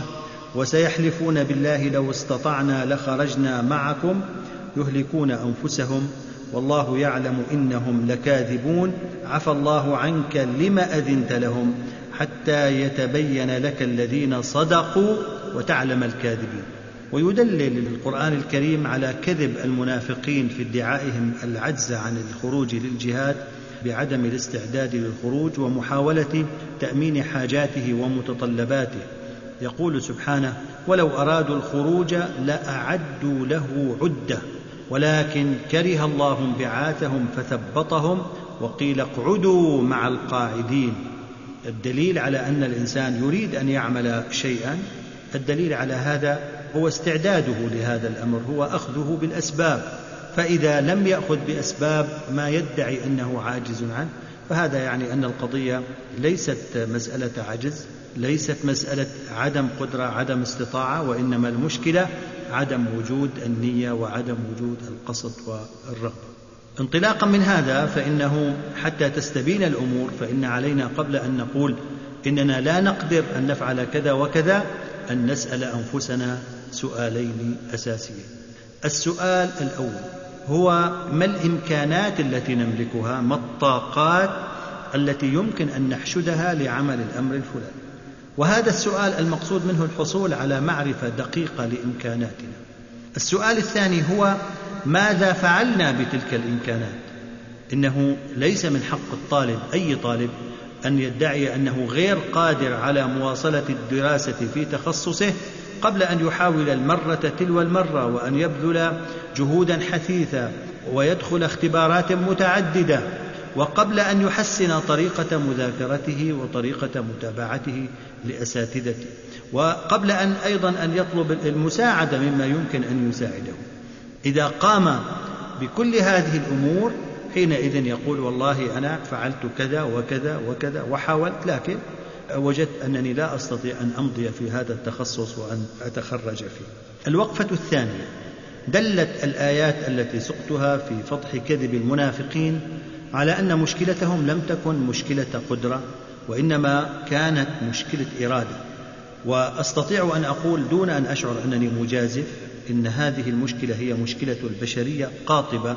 B: وسيحلفون بالله لو استطعنا لخرجنا معكم يهلكون أنفسهم والله يعلم إنهم لكاذبون عفى الله عنك لم أذنت لهم حتى يتبين لك الذين صدقوا وتعلم الكاذبين. ويدلل القرآن الكريم على كذب المنافقين في ادعائهم العجز عن الخروج للجهاد بعدم الاستعداد للخروج ومحاولة تأمين حاجاته ومتطلباته. يقول سبحانه: ولو أرادوا الخروج لأعدوا له عدة ولكن كره الله انبعاثهم فثبطهم وقيل اقعدوا مع القاعدين. الدليل على أن الإنسان يريد أن يعمل شيئا، الدليل على هذا هو استعداده لهذا الأمر، هو أخذه بالأسباب. فإذا لم يأخذ بأسباب ما يدعي أنه عاجز عنه، فهذا يعني أن القضية ليست مسألة عجز، ليست مسألة عدم قدرة عدم استطاعة، وإنما المشكلة عدم وجود النية وعدم وجود القصد والرغبة. انطلاقا من هذا فإنه حتى تستبين الأمور فإن علينا قبل أن نقول إننا لا نقدر أن نفعل كذا وكذا أن نسأل أنفسنا سؤالين أساسيين. السؤال الأول هو: ما الإمكانات التي نملكها؟ ما الطاقات التي يمكن أن نحشدها لعمل الأمر الفلاني؟ وهذا السؤال المقصود منه الحصول على معرفة دقيقة لإمكاناتنا. السؤال الثاني هو: ماذا فعلنا بتلك الإمكانات؟ إنه ليس من حق الطالب، أي طالب، أن يدعي أنه غير قادر على مواصلة الدراسة في تخصصه قبل أن يحاول المرة تلو المرة وأن يبذل جهودا حثيثة ويدخل اختبارات متعددة، وقبل أن يحسن طريقة مذاكرته وطريقة متابعته لأساتذته، وقبل أن أيضا أن يطلب المساعدة مما يمكن أن يساعده. إذا قام بكل هذه الأمور حينئذ يقول: والله أنا فعلت كذا وكذا وكذا وحاولت، لكن وجدت أنني لا أستطيع أن أمضي في هذا التخصص وأن أتخرج فيه. الوقفة الثانية: دلت الآيات التي سقتها في فضح كذب المنافقين على أن مشكلتهم لم تكن مشكلة قدرة، وإنما كانت مشكلة إرادة. وأستطيع أن أقول دون أن أشعر أنني مجازف إن هذه المشكلة هي مشكلة البشرية قاطبة،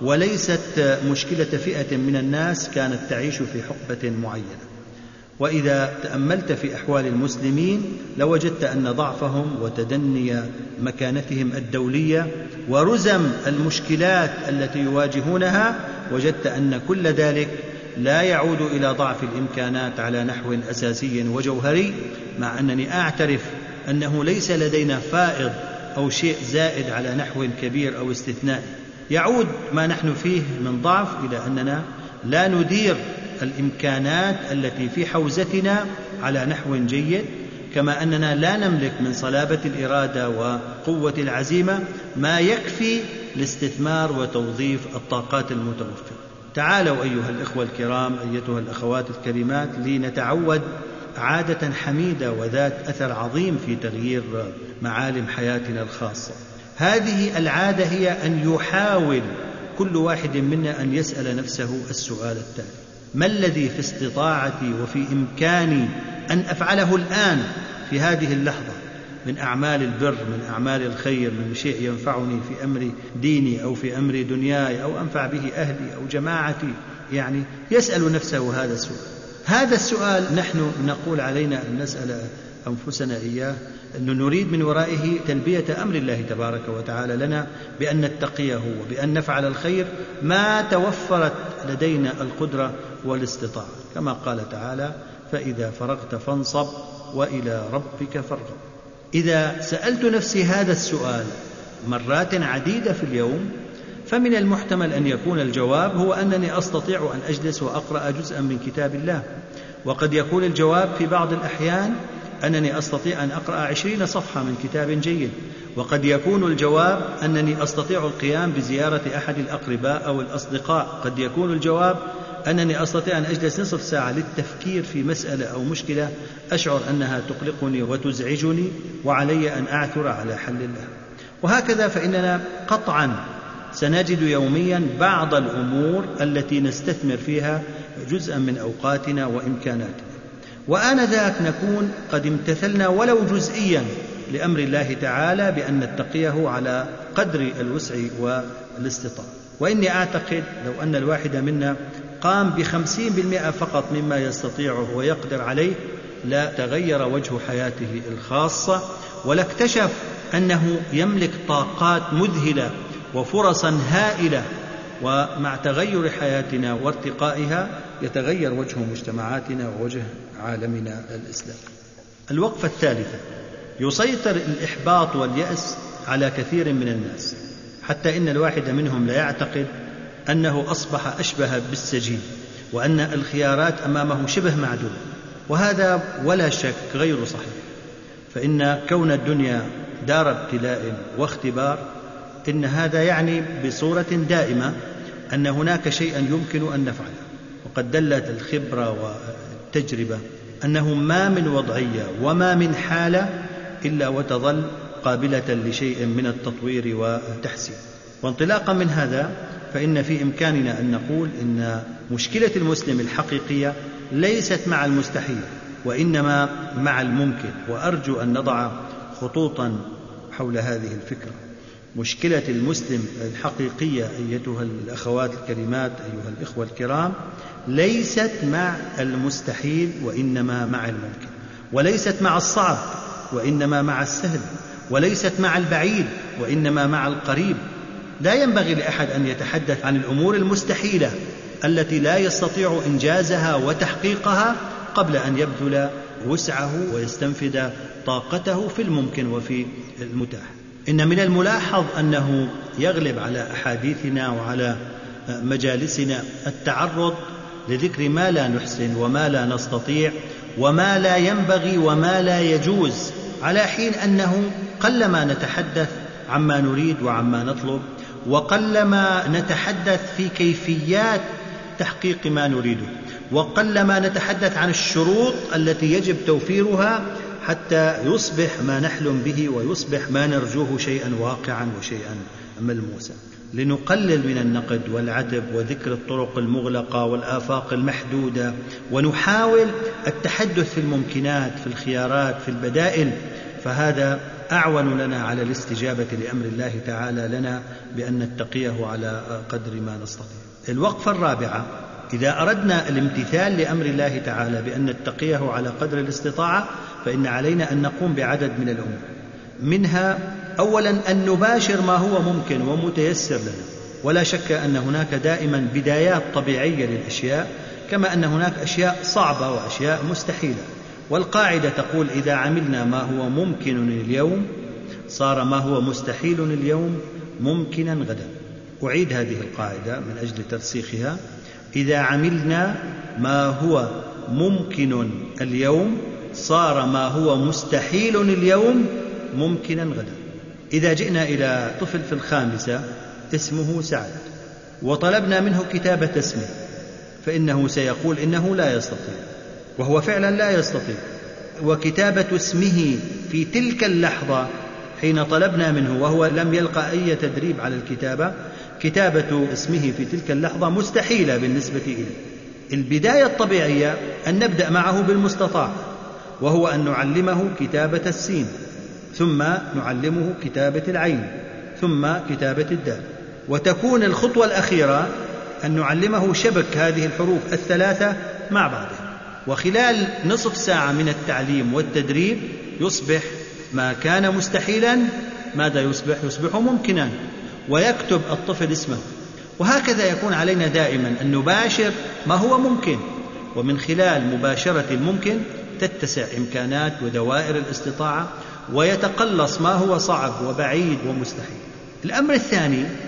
B: وليست مشكلة فئة من الناس كانت تعيش في حقبة معينة. وإذا تأملت في أحوال المسلمين لوجدت أن ضعفهم وتدني مكانتهم الدولية ورزم المشكلات التي يواجهونها، وجدت أن كل ذلك لا يعود إلى ضعف الإمكانات على نحو أساسي وجوهري، مع أنني أعترف أنه ليس لدينا فائض أو شيء زائد على نحو كبير أو استثنائي. يعود ما نحن فيه من ضعف إلى أننا لا ندير الإمكانات التي في حوزتنا على نحو جيد، كما أننا لا نملك من صلابة الإرادة وقوة العزيمة ما يكفي لاستثمار وتوظيف الطاقات المتوفرة. تعالوا أيها الإخوة الكرام، أيتها الأخوات الكريمات، لنتعود عادة حميدة وذات أثر عظيم في تغيير معالم حياتنا الخاصة. هذه العادة هي أن يحاول كل واحد منا أن يسأل نفسه السؤال التالي: ما الذي في استطاعتي وفي إمكاني أن أفعله الآن في هذه اللحظة من أعمال البر، من أعمال الخير، من شيء ينفعني في أمر ديني أو في أمر دنياي أو أنفع به أهلي أو جماعتي؟ يعني يسأل نفسه هذا السؤال. هذا السؤال نحن نقول علينا أن نسأل أنفسنا إياه، أن نريد من ورائه تلبية أمر الله تبارك وتعالى لنا بأن نتقيه وبأن نفعل الخير ما توفرت لدينا القدرة والاستطاعة، كما قال تعالى: فإذا فرغت فانصب وإلى ربك فارغب. إذا سألت نفسي هذا السؤال مرات عديدة في اليوم فمن المحتمل أن يكون الجواب هو أنني أستطيع أن أجلس وأقرأ جزءا من كتاب الله، وقد يكون الجواب في بعض الأحيان أنني أستطيع أن أقرأ 20 صفحة من كتاب جيد، وقد يكون الجواب أنني أستطيع القيام بزيارة أحد الأقرباء أو الأصدقاء، قد يكون الجواب أنني أستطيع أن أجلس نصف ساعة للتفكير في مسألة أو مشكلة أشعر أنها تقلقني وتزعجني وعلي أن أعثر على حل لها. وهكذا فإننا قطعا سنجد يوميا بعض الأمور التي نستثمر فيها جزءا من أوقاتنا وإمكاناتنا، وآنذاك نكون قد امتثلنا ولو جزئيا لأمر الله تعالى بأن نتقيه على قدر الوسع والاستطاعة. وإني أعتقد لو أن الواحد منا قام ب50% فقط مما يستطيعه ويقدر عليه لا تغير وجه حياته الخاصة، ولا اكتشف أنه يملك طاقات مذهلة وفرصا هائلة، ومع تغير حياتنا وارتقائها يتغير وجه مجتمعاتنا ووجه عالمنا الإسلامي. الوقفة الثالثة: يسيطر الإحباط واليأس على كثير من الناس، حتى إن الواحد منهم لا يعتقد أنه أصبح أشبه بالسجين، وأن الخيارات أمامه شبه معدودة، وهذا ولا شك غير صحيح. فإن كون الدنيا دار ابتلاء واختبار إن هذا يعني بصورة دائمة أن هناك شيئا يمكن أن نفعله، وقد دلت الخبرة والتجربة أنه ما من وضعية وما من حالة إلا وتظل قابلة لشيء من التطوير والتحسين. وانطلاقا من هذا فإن في إمكاننا أن نقول إن مشكلة المسلم الحقيقية ليست مع المستحيل وإنما مع الممكن، وأرجو أن نضع خطوطا حول هذه الفكرة. مشكلة المسلم الحقيقية أيتها الأخوات الكريمات أيها الإخوة الكرام ليست مع المستحيل وإنما مع الممكن، وليست مع الصعب وإنما مع السهل، وليست مع البعيد وإنما مع القريب. لا ينبغي لأحد أن يتحدث عن الأمور المستحيلة التي لا يستطيع إنجازها وتحقيقها قبل أن يبذل وسعه ويستنفذ طاقته في الممكن وفي المتاح. إن من الملاحظ أنه يغلب على أحاديثنا وعلى مجالسنا التعرض لذكر ما لا نحسن وما لا نستطيع وما لا ينبغي وما لا يجوز، على حين أنه قلما نتحدث عما نريد وعما نطلب، وقلما نتحدث في كيفيات تحقيق ما نريده، وقلما نتحدث عن الشروط التي يجب توفيرها حتى يصبح ما نحلم به ويصبح ما نرجوه شيئا واقعا وشيئا ملموسا. لنقلل من النقد والعتب وذكر الطرق المغلقة والآفاق المحدودة، ونحاول التحدث في الممكنات، في الخيارات، في البدائل، فهذا أعون لنا على الاستجابة لأمر الله تعالى لنا بأن نتقيه على قدر ما نستطيع. الوقفة الرابعة: إذا أردنا الامتثال لأمر الله تعالى بأن نتقيه على قدر الاستطاعة فإن علينا أن نقوم بعدد من الأمور، منها أولا أن نباشر ما هو ممكن ومتيسر لنا، ولا شك أن هناك دائما بدايات طبيعية للأشياء، كما أن هناك أشياء صعبة وأشياء مستحيلة، والقاعدة تقول إذا عملنا ما هو ممكن اليوم صار ما هو مستحيل اليوم ممكنا غدا. أعيد هذه القاعدة من أجل ترسيخها: إذا عملنا ما هو ممكن اليوم صار ما هو مستحيل اليوم ممكنا غدا. إذا جئنا إلى طفل في الخامسة اسمه سعد وطلبنا منه كتابة اسمه، فإنه سيقول إنه لا يستطيع، وهو فعلا لا يستطيع، وكتابة اسمه في تلك اللحظة حين طلبنا منه وهو لم يلقى أي تدريب على الكتابة، كتابة اسمه في تلك اللحظة مستحيلة بالنسبة إليه. البداية الطبيعية أن نبدأ معه بالمستطاع، وهو أن نعلمه كتابة السين، ثم نعلمه كتابة العين، ثم كتابة الدال، وتكون الخطوة الأخيرة أن نعلمه شبك هذه الحروف الثلاثة مع بعضها. وخلال نصف ساعة من التعليم والتدريب يصبح ما كان مستحيلا ماذا يصبح ممكنا، ويكتب الطفل اسمه. وهكذا يكون علينا دائما أن نباشر ما هو ممكن، ومن خلال مباشرة الممكن تتسع إمكانات ودوائر الاستطاعة، ويتقلص ما هو صعب وبعيد ومستحيل. الأمر الثاني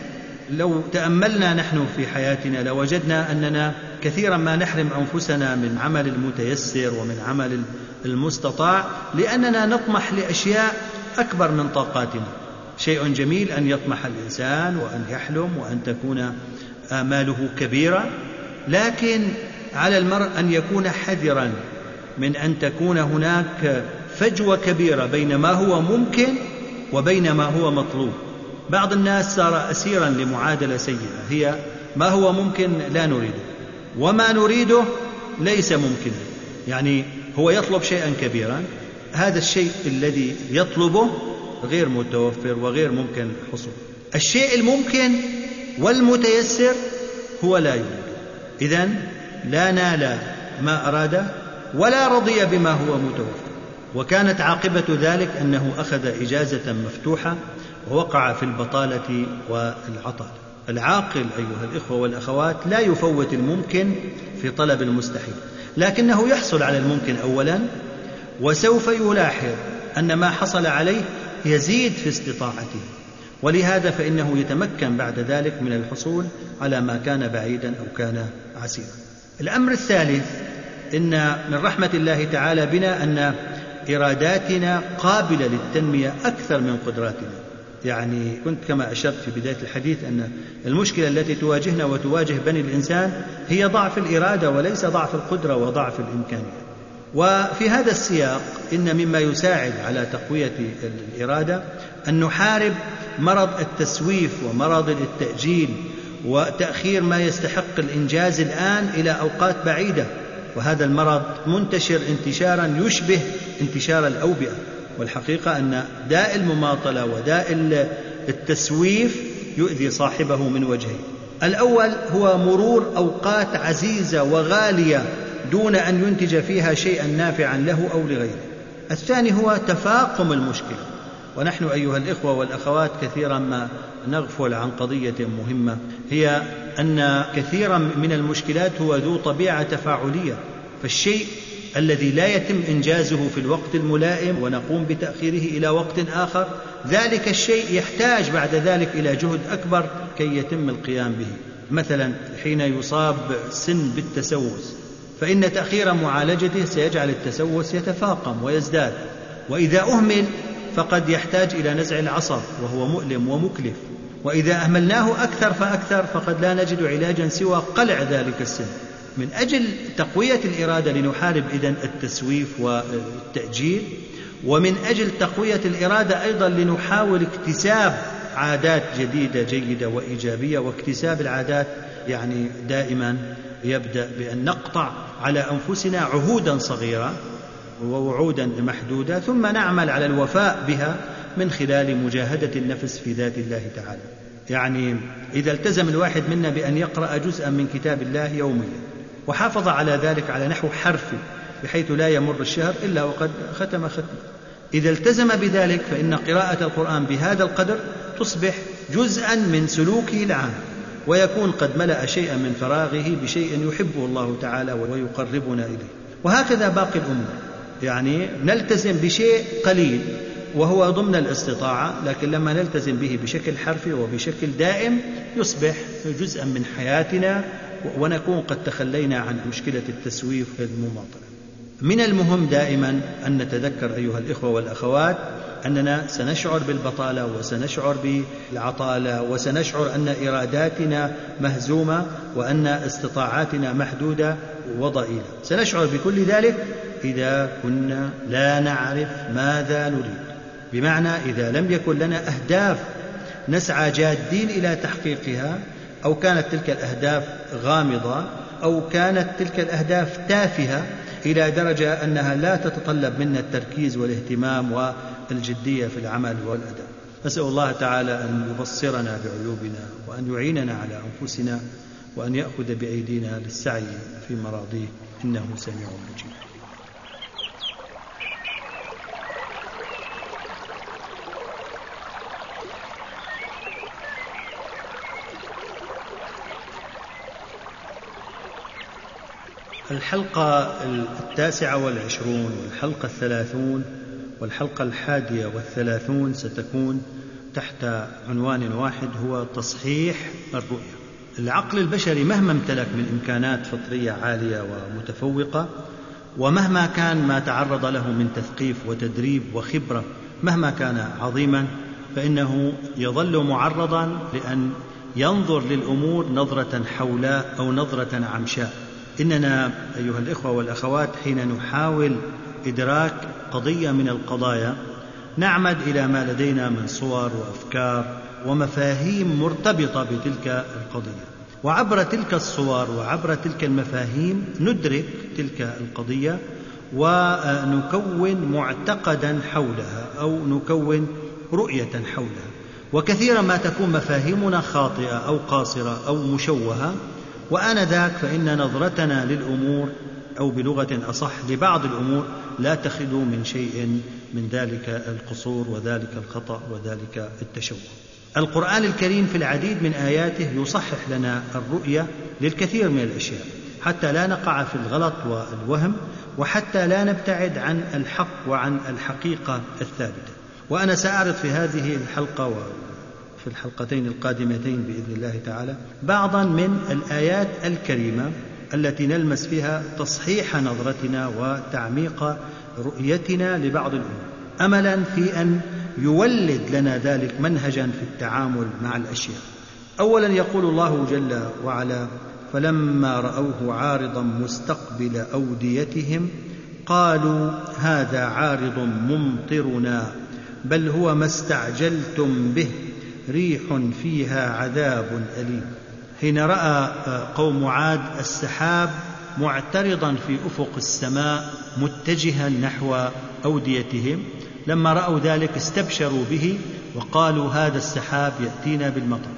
B: لو تأملنا نحن في حياتنا لوجدنا أننا كثيرا ما نحرم أنفسنا من عمل المتيسر ومن عمل المستطاع لأننا نطمح لأشياء أكبر من طاقاتنا. شيء جميل أن يطمح الإنسان وأن يحلم وأن تكون آماله كبيرة، لكن على المرء أن يكون حذرا من أن تكون هناك فجوة كبيرة بين ما هو ممكن وبين ما هو مطلوب. بعض الناس صار أسيرا لمعادلة سيئة، هي ما هو ممكن لا نريده وما نريده ليس ممكنا. يعني هو يطلب شيئا كبيرا، هذا الشيء الذي يطلبه غير متوفر وغير ممكن الحصول. الشيء الممكن والمتيسر هو لا يريد، إذن لا نال ما أراده ولا رضي بما هو متوفر. وكانت عاقبة ذلك أنه أخذ إجازة مفتوحة ووقع في البطالة والعطالة. العاقل أيها الإخوة والأخوات لا يفوت الممكن في طلب المستحيل، لكنه يحصل على الممكن أولا، وسوف يلاحظ أن ما حصل عليه يزيد في استطاعته، ولهذا فإنه يتمكن بعد ذلك من الحصول على ما كان بعيدا أو كان عسيرا. الأمر الثالث، إن من رحمة الله تعالى بنا أن إراداتنا قابلة للتنمية أكثر من قدراتنا. يعني كنت كما أشرت في بداية الحديث أن المشكلة التي تواجهنا وتواجه بني الإنسان هي ضعف الإرادة وليس ضعف القدرة وضعف الإمكانية. وفي هذا السياق إن مما يساعد على تقوية الإرادة أن نحارب مرض التسويف ومرض التأجيل وتأخير ما يستحق الإنجاز الآن إلى أوقات بعيدة. وهذا المرض منتشر انتشارا يشبه انتشار الأوبئة، والحقيقة أن داء المماطلة وداء التسويف يؤذي صاحبه من وجهين. الأول هو مرور أوقات عزيزة وغالية دون أن ينتج فيها شيئا نافعا له أو لغيره. الثاني هو تفاقم المشكلة، ونحن أيها الإخوة والأخوات كثيرا ما نغفل عن قضية مهمة، هي أن كثيرا من المشكلات هو ذو طبيعة تفاعلية، فالشيء الذي لا يتم إنجازه في الوقت الملائم ونقوم بتأخيره إلى وقت آخر، ذلك الشيء يحتاج بعد ذلك إلى جهد أكبر كي يتم القيام به. مثلا حين يصاب سن بالتسوس فإن تأخير معالجته سيجعل التسوس يتفاقم ويزداد، وإذا أهمل فقد يحتاج إلى نزع العصب وهو مؤلم ومكلف، وإذا أهملناه أكثر فأكثر فقد لا نجد علاجا سوى قلع ذلك السن. من أجل تقوية الإرادة لنحارب إذن التسويف والتأجيل، ومن أجل تقوية الإرادة أيضا لنحاول اكتساب عادات جديدة جيدة وإيجابية. واكتساب العادات يعني دائما يبدأ بأن نقطع على أنفسنا عهودا صغيرة ووعودا محدودة، ثم نعمل على الوفاء بها من خلال مجاهدة النفس في ذات الله تعالى. يعني إذا التزم الواحد منا بأن يقرأ جزءا من كتاب الله يوميا وحافظ على ذلك على نحو حرفي بحيث لا يمر الشهر إلا وقد ختم ختمة، إذا التزم بذلك فإن قراءة القرآن بهذا القدر تصبح جزءا من سلوكه العام، ويكون قد ملأ شيئا من فراغه بشيء يحبه الله تعالى ويقربنا إليه. وهكذا باقي الأمور، يعني نلتزم بشيء قليل وهو ضمن الاستطاعة، لكن لما نلتزم به بشكل حرفي وبشكل دائم يصبح جزءا من حياتنا ونكون قد تخلينا عن مشكلة التسويف المماطلة. من المهم دائما أن نتذكر أيها الإخوة والأخوات أننا سنشعر بالبطالة وسنشعر بالعطالة وسنشعر أن إراداتنا مهزومة وأن استطاعاتنا محدودة وضئيلة. سنشعر بكل ذلك إذا كنا لا نعرف ماذا نريد، بمعنى إذا لم يكن لنا أهداف نسعى جادين إلى تحقيقها، أو كانت تلك الأهداف غامضة، أو كانت تلك الأهداف تافهة إلى درجة أنها لا تتطلب منا التركيز والاهتمام والجدية في العمل والأداء. نسأل الله تعالى أن يبصرنا بعيوبنا وأن يعيننا على أنفسنا وأن يأخذ بأيدينا للسعي في مراضيه، إنه سميع مجيب. الحلقة 29 والحلقة 30 والحلقة 31 ستكون تحت عنوان واحد، هو تصحيح الرؤية. العقل البشري مهما امتلك من إمكانات فطرية عالية ومتفوقة، ومهما كان ما تعرض له من تثقيف وتدريب وخبرة مهما كان عظيما، فإنه يظل معرضا لأن ينظر للأمور نظرة حولاء أو نظرة عمشاء. إننا أيها الإخوة والأخوات حين نحاول إدراك قضية من القضايا نعمد إلى ما لدينا من صور وأفكار ومفاهيم مرتبطة بتلك القضية، وعبر تلك الصور وعبر تلك المفاهيم ندرك تلك القضية ونكون معتقدا حولها أو نكون رؤية حولها. وكثيرا ما تكون مفاهيمنا خاطئة أو قاصرة أو مشوهة، وآنذاك فإن نظرتنا للأمور أو بلغة أصح لبعض الأمور لا تخلو من شيء من ذلك القصور وذلك الخطأ وذلك التشوه. القرآن الكريم في العديد من آياته يصحح لنا الرؤية للكثير من الأشياء حتى لا نقع في الغلط والوهم، وحتى لا نبتعد عن الحق وعن الحقيقة الثابتة. وأنا سأعرض في هذه الحلقة وفي الحلقتين القادمتين بإذن الله تعالى بعضا من الآيات الكريمة التي نلمس فيها تصحيح نظرتنا وتعميق رؤيتنا لبعض الأمور، أملا في أن يولد لنا ذلك منهجا في التعامل مع الأشياء. أولا يقول الله جل وعلا: فلما رأوه عارضا مستقبل أوديتهم قالوا هذا عارض ممطرنا بل هو ما استعجلتم به ريح فيها عذاب أليم. حين رأى قوم عاد السحاب معترضا في أفق السماء متجها نحو أوديتهم، لما رأوا ذلك استبشروا به وقالوا هذا السحاب يأتينا بالمطر.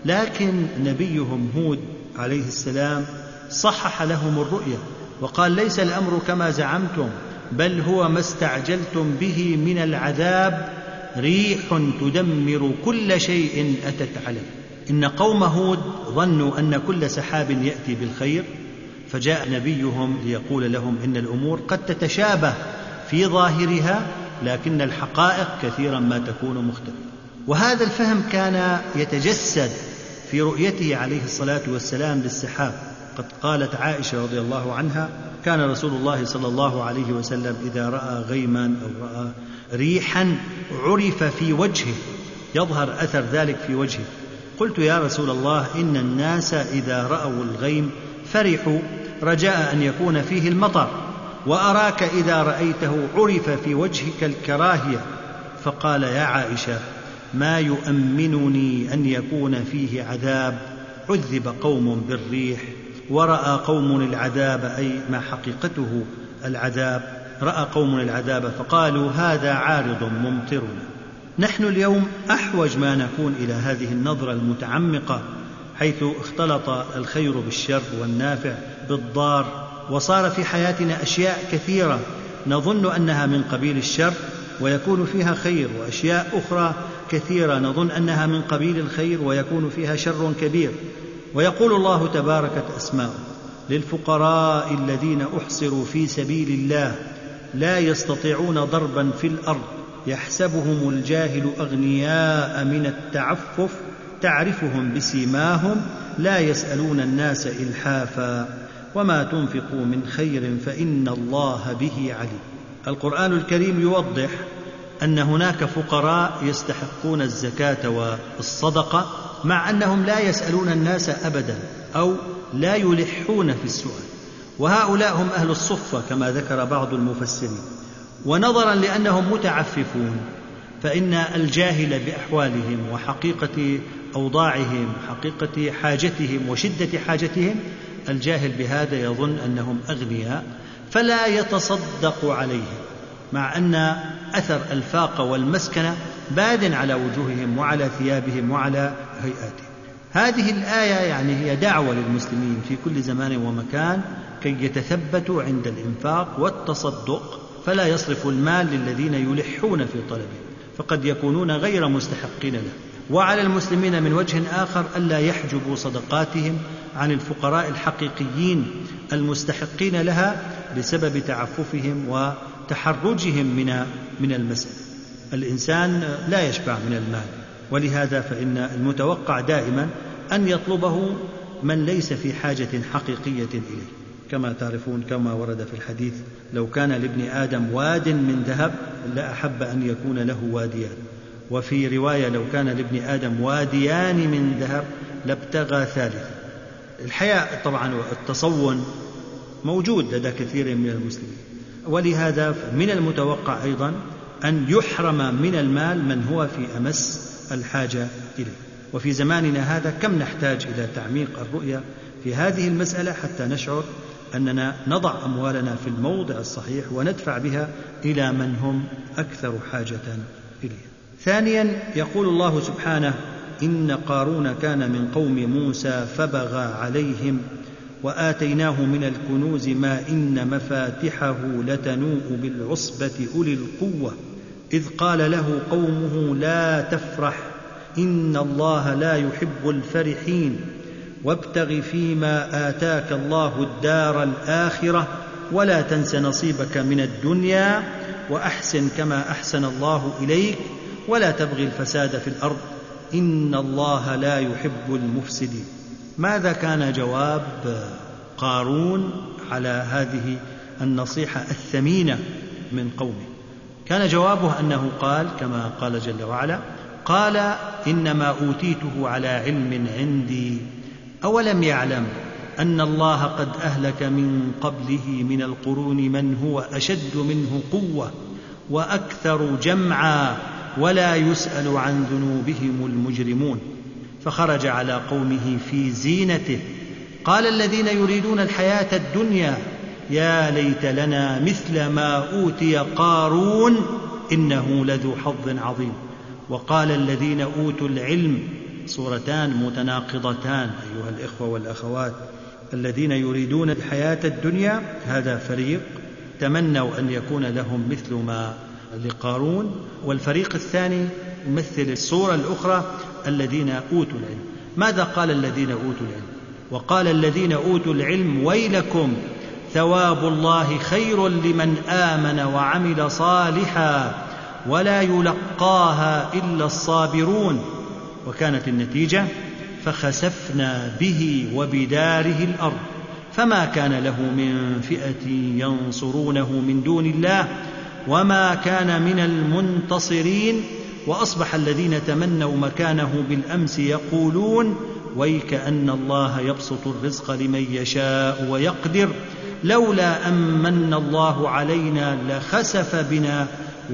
B: لكن نبيهم هود عليه السلام صحح لهم الرؤيا وقال: ليس الأمر كما زعمتم، بل هو ما استعجلتم به من العذاب، ريح تدمر كل شيء أتت عليه. إن قوم هود ظنوا أن كل سحاب يأتي بالخير، فجاء نبيهم ليقول لهم إن الأمور قد تتشابه في ظاهرها، لكن الحقائق كثيرا ما تكون مختلفة. وهذا الفهم كان يتجسد في رؤيته عليه الصلاة والسلام للسحاب. قد قالت عائشة رضي الله عنها: كان رسول الله صلى الله عليه وسلم إذا رأى غيما أو رأى ريحا عرف في وجهه، يظهر أثر ذلك في وجهه. قلت: يا رسول الله، إن الناس إذا رأوا الغيم فرحوا رجاء أن يكون فيه المطر، وأراك إذا رأيته عرف في وجهك الكراهية. فقال: يا عائشة، ما يؤمنني أن يكون فيه عذاب. عذب قوم بالريح ورأى قوم العذاب، أي ما حقيقته العذاب، رأى قوم العذاب فقالوا هذا عارض ممطرنا. نحن اليوم أحوج ما نكون إلى هذه النظرة المتعمقة، حيث اختلط الخير بالشر والنافع بالضار، وصار في حياتنا أشياء كثيرة نظن أنها من قبيل الشر ويكون فيها خير، وأشياء أخرى كثيرة نظن أنها من قبيل الخير ويكون فيها شر كبير. ويقول الله تبارك اسماؤه: للفقراء الذين أحصروا في سبيل الله لا يستطيعون ضربا في الأرض يحسبهم الجاهل أغنياء من التعفف تعرفهم بسيماهم لا يسألون الناس إلحافا وما تنفقوا من خير فإن الله به عليم. القرآن الكريم يوضح أن هناك فقراء يستحقون الزكاة والصدقة مع أنهم لا يسألون الناس أبدا أو لا يلحون في السؤال، وهؤلاء هم أهل الصفة كما ذكر بعض المفسرين. ونظرا لأنهم متعففون فإن الجاهل بأحوالهم وحقيقة أوضاعهم وحقيقة حاجتهم وشدة حاجتهم، الجاهل بهذا يظن أنهم أغنياء فلا يتصدق عليهم، مع أن أثر الفاقة والمسكنة باد على وجوههم وعلى ثيابهم وعلى هيئاتهم. هذه الآية يعني هي دعوة للمسلمين في كل زمان ومكان كي يتثبتوا عند الإنفاق والتصدق، فلا يصرفوا المال للذين يلحون في طلبه فقد يكونون غير مستحقين له. وعلى المسلمين من وجه آخر ألا يحجبوا صدقاتهم عن الفقراء الحقيقيين المستحقين لها بسبب تعففهم وتحرجهم من المسألة. الإنسان لا يشبع من المال، ولهذا فإن المتوقع دائما أن يطلبه من ليس في حاجة حقيقية إليه، كما تعرفون كما ورد في الحديث: لو كان لابن آدم واد من ذهب لأحب أن يكون له واديان، وفي رواية: لو كان لابن آدم واديان من ذهب لابتغى ثالثا. الحياء طبعا والتصون موجود لدى كثير من المسلمين، ولهذا من المتوقع أيضا أن يحرم من المال من هو في أمس الحاجة إليه. وفي زماننا هذا كم نحتاج إلى تعميق الرؤية في هذه المسألة حتى نشعر أننا نضع أموالنا في الموضع الصحيح وندفع بها إلى من هم أكثر حاجة إليها. ثانيا يقول الله سبحانه: إن قارون كان من قوم موسى فبغى عليهم وآتيناه من الكنوز ما إن مفاتحه لتنوء بالعصبة أولي القوة إذ قال له قومه لا تفرح إن الله لا يحب الفرحين وابتغ فيما آتاك الله الدار الآخرة ولا تنس نصيبك من الدنيا وأحسن كما أحسن الله إليك ولا تبغي الفساد في الأرض إن الله لا يحب المفسدين. ماذا كان جواب قارون على هذه النصيحة الثمينة من قومه؟ كان جوابه أنه قال كما قال جل وعلا: قال إنما أوتيته على علم عندي أولم يعلم أن الله قد أهلك من قبله من القرون من هو أشد منه قوة وأكثر جمعا ولا يسأل عن ذنوبهم المجرمون. فخرج على قومه في زينته قال الذين يريدون الحياة الدنيا يا ليت لنا مثل ما أوتي قارون إنه لذو حظ عظيم. وقال الذين أوتوا العلم، صورتان متناقضتان أيها الإخوة والأخوات، الذين يريدون الحياة الدنيا هذا فريق تمنوا أن يكون لهم مثل ما لقارون، والفريق الثاني يمثل الصورة الأخرى الذين أوتوا العلم. ماذا قال الذين أوتوا العلم؟ وقال الذين أوتوا العلم ويلكم ثواب الله خير لمن آمن وعمل صالحا ولا يلقاها إلا الصابرون. وكانت النتيجة فخسفنا به وبداره الأرض فما كان له من فئة ينصرونه من دون الله وما كان من المنتصرين. وأصبح الذين تمنوا مكانه بالأمس يقولون ويكأن الله يبسط الرزق لمن يشاء ويقدر لولا أمن الله علينا لخسف بنا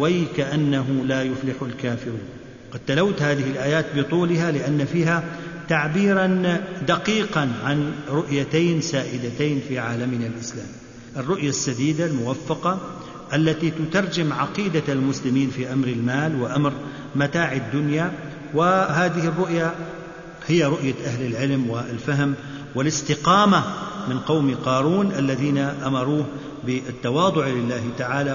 B: ويكأنه لا يفلح الكافرون. قد تلوت هذه الآيات بطولها لأن فيها تعبيرا دقيقا عن رؤيتين سائدتين في عالمنا الإسلامي: الرؤية السديدة الموفقة التي تترجم عقيدة المسلمين في أمر المال وأمر متاع الدنيا، وهذه الرؤية هي رؤية أهل العلم والفهم والاستقامة من قوم قارون الذين أمروه بالتواضع لله تعالى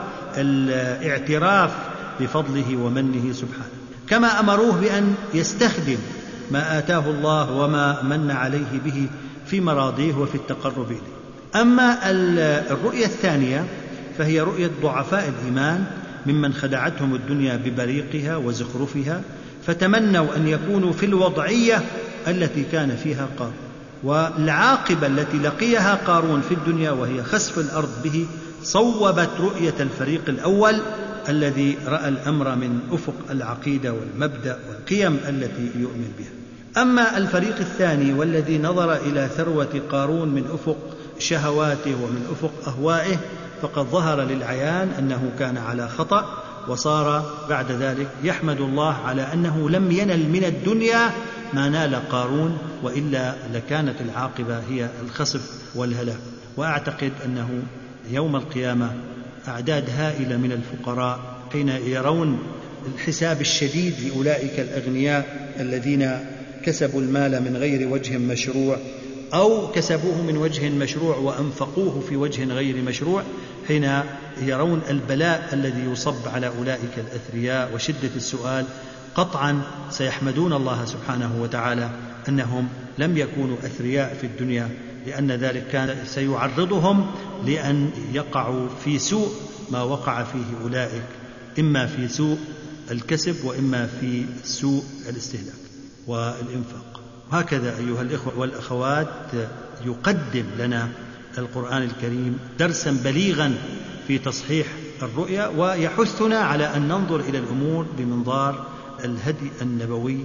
B: والاعتراف بفضله ومنه سبحانه، كما أمروه بأن يستخدم ما آتاه الله وما من عليه به في مراضيه وفي التقرب إليه. أما الرؤية الثانية فهي رؤية ضعفاء الإيمان ممن خدعتهم الدنيا ببريقها وزخرفها فتمنوا أن يكونوا في الوضعية التي كان فيها قارون. والعاقبة التي لقيها قارون في الدنيا وهي خسف الأرض به صوبت رؤية الفريق الأول الذي رأى الأمر من أفق العقيدة والمبدأ والقيم التي يؤمن بها. أما الفريق الثاني والذي نظر إلى ثروة قارون من أفق شهواته ومن أفق أهوائه فقد ظهر للعيان أنه كان على خطأ، وصار بعد ذلك يحمد الله على أنه لم ينل من الدنيا ما نال قارون، وإلا لكانت العاقبة هي الخسف والهلاك. وأعتقد أنه يوم القيامة أعداد هائلة من الفقراء حين يرون الحساب الشديد لأولئك الأغنياء الذين كسبوا المال من غير وجه مشروع أو كسبوه من وجه مشروع وأنفقوه في وجه غير مشروع، حين يرون البلاء الذي يصب على أولئك الأثرياء وشدة السؤال، قطعا سيحمدون الله سبحانه وتعالى أنهم لم يكونوا أثرياء في الدنيا، لأن ذلك كان سيعرضهم لأن يقعوا في سوء ما وقع فيه أولئك، إما في سوء الكسب وإما في سوء الاستهلاك والإنفاق. وهكذا أيها الإخوة والأخوات يقدم لنا القرآن الكريم درسا بليغا في تصحيح الرؤيا، ويحثنا على أن ننظر إلى الأمور بمنظار الهدي النبوي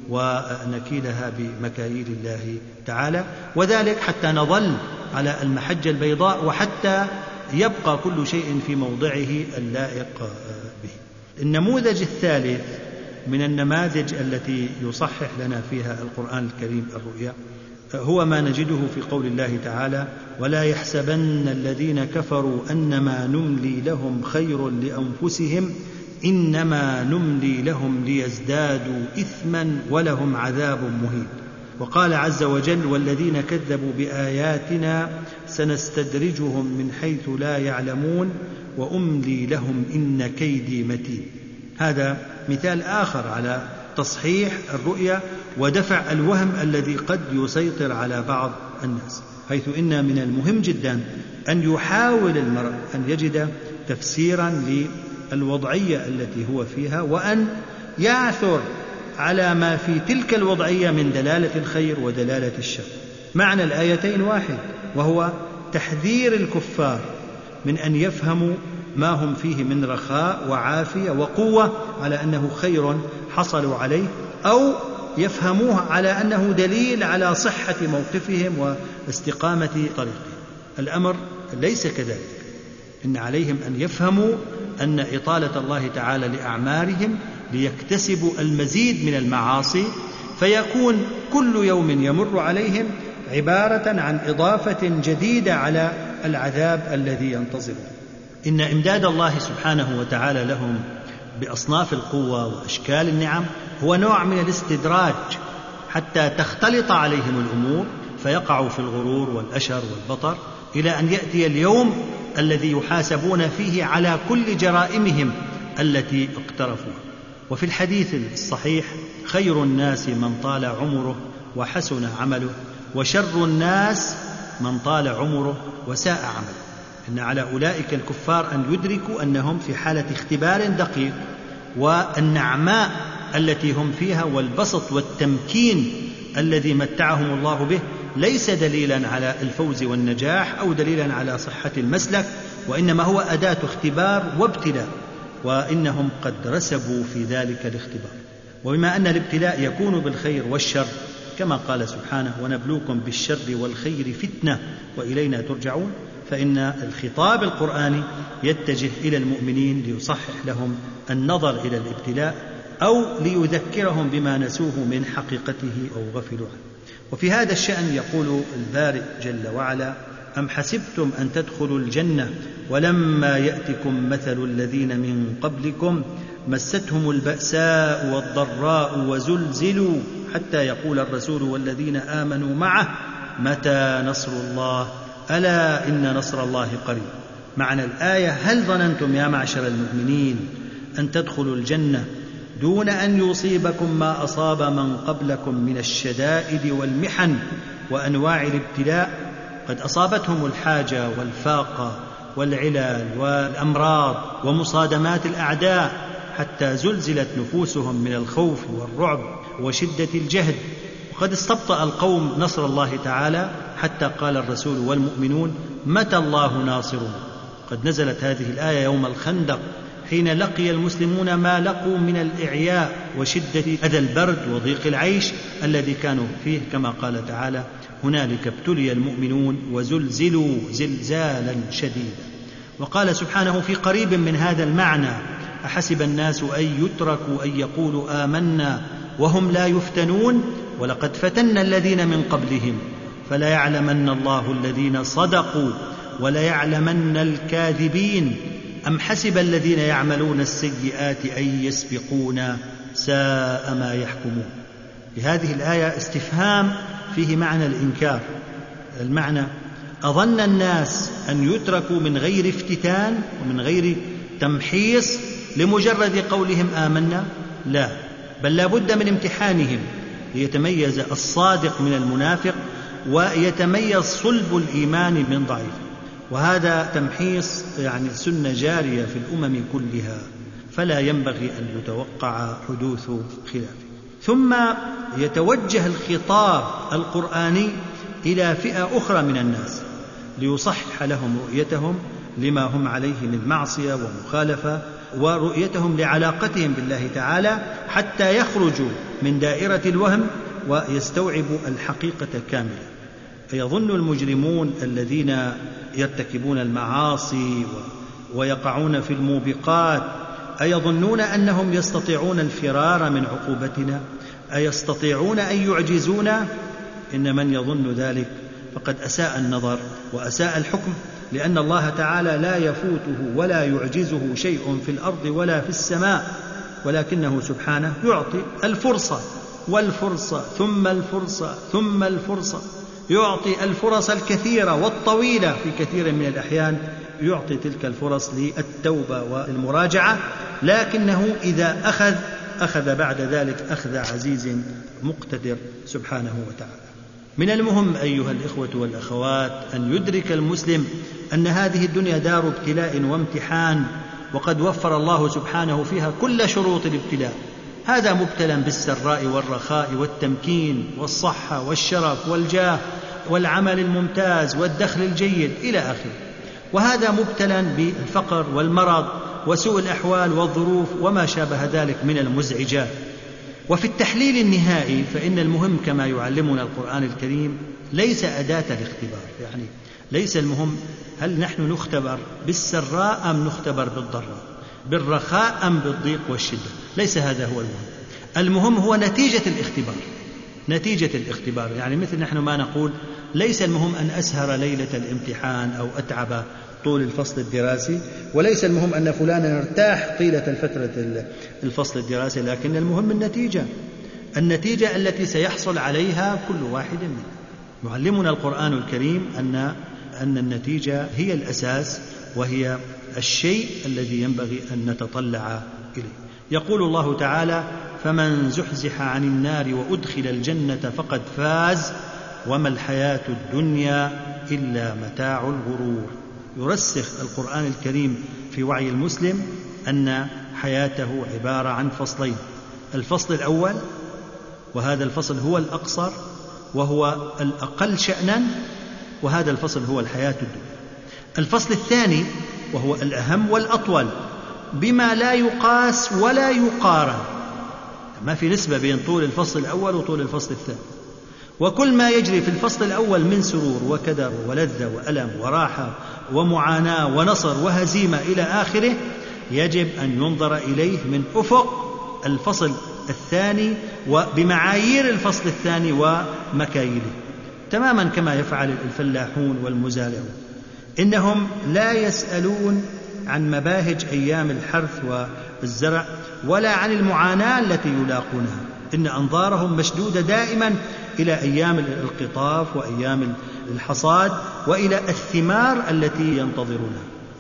B: ونكيلها بمكاييل الله تعالى، وذلك حتى نظل على المحجة البيضاء وحتى يبقى كل شيء في موضعه اللائق به. النموذج الثالث من النماذج التي يصحح لنا فيها القرآن الكريم الرؤيا هو ما نجده في قول الله تعالى: ولا يحسبن الذين كفروا أنما نملي لهم خير لأنفسهم إنما نملي لهم ليزدادوا إثما ولهم عذاب مهين. وقال عز وجل: والذين كذبوا بآياتنا سنستدرجهم من حيث لا يعلمون وأملي لهم إن كيدي متين. هذا مثال آخر على تصحيح الرؤيا ودفع الوهم الذي قد يسيطر على بعض الناس، حيث إن من المهم جدا أن يحاول المرء أن يجد تفسيرا للوضعية التي هو فيها، وأن يعثر على ما في تلك الوضعية من دلالة الخير ودلالة الشر. معنى الآيتين واحد، وهو تحذير الكفار من أن يفهموا ما هم فيه من رخاء وعافية وقوة على أنه خير حصلوا عليه، أو يفهموه على أنه دليل على صحة موقفهم واستقامة طريقهم. الأمر ليس كذلك، إن عليهم أن يفهموا أن إطالة الله تعالى لأعمارهم ليكتسبوا المزيد من المعاصي، فيكون كل يوم يمر عليهم عبارة عن إضافة جديدة على العذاب الذي ينتظرهم. إن إمداد الله سبحانه وتعالى لهم بأصناف القوة وأشكال النعم هو نوع من الاستدراج حتى تختلط عليهم الأمور فيقعوا في الغرور والأشر والبطر، إلى أن يأتي اليوم الذي يحاسبون فيه على كل جرائمهم التي اقترفوها. وفي الحديث الصحيح: خير الناس من طال عمره وحسن عمله، وشر الناس من طال عمره وساء عمله. إن على أولئك الكفار أن يدركوا أنهم في حالة اختبار دقيق، والنعماء التي هم فيها والبسط والتمكين الذي متعهم الله به ليس دليلا على الفوز والنجاح أو دليلا على صحة المسلك، وإنما هو أداة اختبار وابتلاء، وإنهم قد رسبوا في ذلك الاختبار. وبما أن الابتلاء يكون بالخير والشر كما قال سبحانه: ونبلوكم بالشر والخير فتنة وإلينا ترجعون، فإن الخطاب القرآني يتجه إلى المؤمنين ليصحح لهم النظر إلى الابتلاء أو ليذكرهم بما نسوه من حقيقته أو غفلوا عنه. وفي هذا الشأن يقول البارئ جل وعلا: أم حسبتم أن تدخلوا الجنة ولما يأتكم مثل الذين من قبلكم مستهم البأساء والضراء وزلزلوا حتى يقول الرسول والذين آمنوا معه متى نصر الله ألا إن نصر الله قريب. معنى الآية: هل ظننتم يا معشر المؤمنين أن تدخلوا الجنة دون أن يصيبكم ما أصاب من قبلكم من الشدائد والمحن وأنواع الابتلاء؟ قد أصابتهم الحاجة والفاقة والعلال والأمراض ومصادمات الأعداء حتى زلزلت نفوسهم من الخوف والرعب وشدة الجهد، وقد استبطأ القوم نصر الله تعالى حتى قال الرسول والمؤمنون: متى الله ناصرنا؟ قد نزلت هذه الآية يوم الخندق حين لقي المسلمون ما لقوا من الإعياء وشدة أذى البرد وضيق العيش الذي كانوا فيه، كما قال تعالى: هنالك ابتلي المؤمنون وزلزلوا زلزالا شديدا. وقال سبحانه في قريب من هذا المعنى: أحسب الناس أن يتركوا أن يقولوا آمنا وهم لا يفتنون ولقد فتنا الذين من قبلهم فليعلمن الله الذين صدقوا وليعلمن الكاذبين أم حسب الذين يعملون السيئات أن يسبقونا ساء ما يحكمون. في هذه الآية استفهام فيه معنى الإنكار. المعنى: أظن الناس أن يتركوا من غير افتتان ومن غير تمحيص لمجرد قولهم آمنا؟ لا، بل لا بد من امتحانهم ليتميز الصادق من المنافق ويتميز صلب الإيمان من ضعيف. وهذا تمحيص سنة جارية في الأمم كلها، فلا ينبغي أن يتوقع حدوث خلاف. ثم يتوجه الخطاب القرآني إلى فئة أخرى من الناس ليصحح لهم رؤيتهم لما هم عليه من معصية ومخالفة، ورؤيتهم لعلاقتهم بالله تعالى، حتى يخرجوا من دائرة الوهم ويستوعبوا الحقيقة كاملة. فيظن المجرمون الذين يرتكبون المعاصي ويقعون في الموبقات أيظنون أنهم يستطيعون الفرار من عقوبتنا؟ أيستطيعون أن يعجزونا؟ إن من يظن ذلك فقد أساء النظر وأساء الحكم، لأن الله تعالى لا يفوته ولا يعجزه شيء في الأرض ولا في السماء، ولكنه سبحانه يعطي الفرصة والفرصة ثم الفرصة ثم الفرصة، يعطي الفرص الكثيرة والطويلة في كثير من الأحيان، يعطي تلك الفرص للتوبة والمراجعة، لكنه إذا أخذ بعد ذلك أخذ عزيز مقتدر سبحانه وتعالى. من المهم أيها الإخوة والأخوات أن يدرك المسلم أن هذه الدنيا دار ابتلاء وامتحان، وقد وفر الله سبحانه فيها كل شروط الابتلاء. هذا مبتلى بالسراء والرخاء والتمكين والصحة والشرف والجاه والعمل الممتاز والدخل الجيد إلى آخره، وهذا مبتلى بالفقر والمرض وسوء الأحوال والظروف وما شابه ذلك من المزعجات. وفي التحليل النهائي فإن المهم كما يعلمنا القرآن الكريم ليس أداة الاختبار، يعني ليس المهم هل نحن نختبر بالسراء أم نختبر بالضراء، بالرخاء أم بالضيق والشدة، ليس هذا هو المهم. المهم هو نتيجة الاختبار، نتيجة الاختبار. يعني مثل نحن ما نقول ليس المهم أن أسهر ليلة الامتحان أو أتعب طول الفصل الدراسي، وليس المهم أن فلانا ارتاح طيلة الفترة الفصل الدراسي، لكن المهم النتيجة التي سيحصل عليها كل واحد منا. يعلمنا القرآن الكريم أن النتيجة هي الأساس وهي الشيء الذي ينبغي أن نتطلع إليه. يقول الله تعالى: فمن زحزح عن النار وأدخل الجنة فقد فاز وما الحياة الدنيا إلا متاع الغرور. يرسخ القرآن الكريم في وعي المسلم أن حياته عبارة عن فصلين: الفصل الأول، وهذا الفصل هو الأقصر وهو الأقل شأنا، وهذا الفصل هو الحياة الدنيا. الفصل الثاني وهو الأهم والأطول بما لا يقاس ولا يقارن، ما في نسبة بين طول الفصل الأول وطول الفصل الثاني، وكل ما يجري في الفصل الأول من سرور وكدر ولذة وألم وراحة ومعاناة ونصر وهزيمة إلى آخره يجب أن ينظر إليه من أفق الفصل الثاني وبمعايير الفصل الثاني ومكاييله، تماما كما يفعل الفلاحون والمزارعون. إنهم لا يسألون عن مباهج أيام الحرث والزرع ولا عن المعاناة التي يلاقونها، إن أنظارهم مشدودة دائما إلى أيام القطاف وأيام الحصاد وإلى الثمار التي ينتظرونها.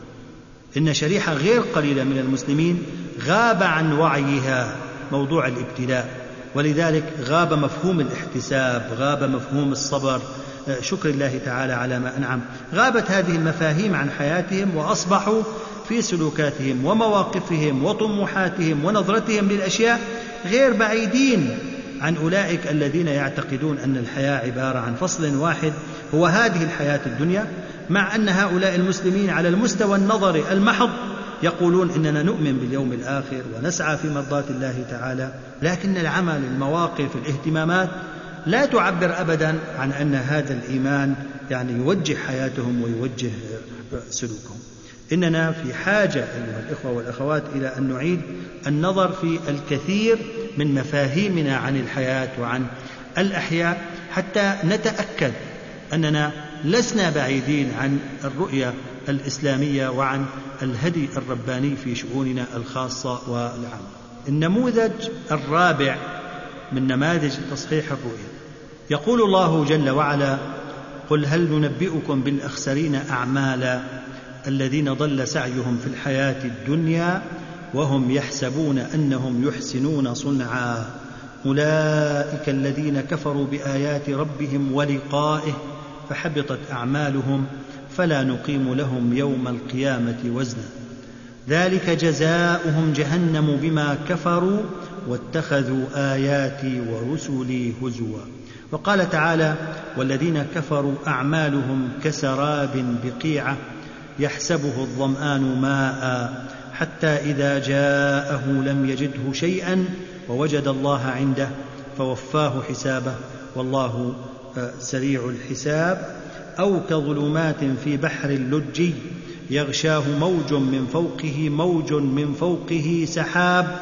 B: إن شريحة غير قليلة من المسلمين غاب عن وعيها موضوع الابتلاء، ولذلك غاب مفهوم الاحتساب، غاب مفهوم الصبر، شكر الله تعالى على ما أنعم، غابت هذه المفاهيم عن حياتهم، وأصبحوا في سلوكاتهم ومواقفهم وطموحاتهم ونظرتهم للأشياء غير بعيدين عن أولئك الذين يعتقدون أن الحياة عبارة عن فصل واحد هو هذه الحياة الدنيا، مع أن هؤلاء المسلمين على المستوى النظري المحض يقولون إننا نؤمن باليوم الآخر ونسعى في مرضاة الله تعالى، لكن العمل، المواقف، الاهتمامات لا تعبر أبدا عن أن هذا الإيمان يعني يوجه حياتهم ويوجه سلوكهم. إننا في حاجة أيها الإخوة والأخوات إلى أن نعيد النظر في الكثير من مفاهيمنا عن الحياة وعن الأحياء حتى نتأكد أننا لسنا بعيدين عن الرؤية الإسلامية وعن الهدي الرباني في شؤوننا الخاصة والعامة. النموذج الرابع من نماذج تصحيح الرؤية، يقول الله جل وعلا: قل هل ننبئكم بالأخسرين أعمالا الذين ضل سعيهم في الحياة الدنيا وهم يحسبون أنهم يحسنون صنعا أولئك الذين كفروا بآيات ربهم ولقائه فحبطت أعمالهم فلا نقيم لهم يوم القيامة وزنا ذلك جزاؤهم جهنم بما كفروا واتخذوا آياتي ورسلي هزوا. وقال تعالى: والذين كفروا أعمالهم كسراب بقيعة يحسبه الظمآن ماء حتى إذا جاءه لم يجده شيئا ووجد الله عنده فوفاه حسابه والله سريع الحساب. أو كظلمات في بحر لجي يغشاه موج من فوقه سحاب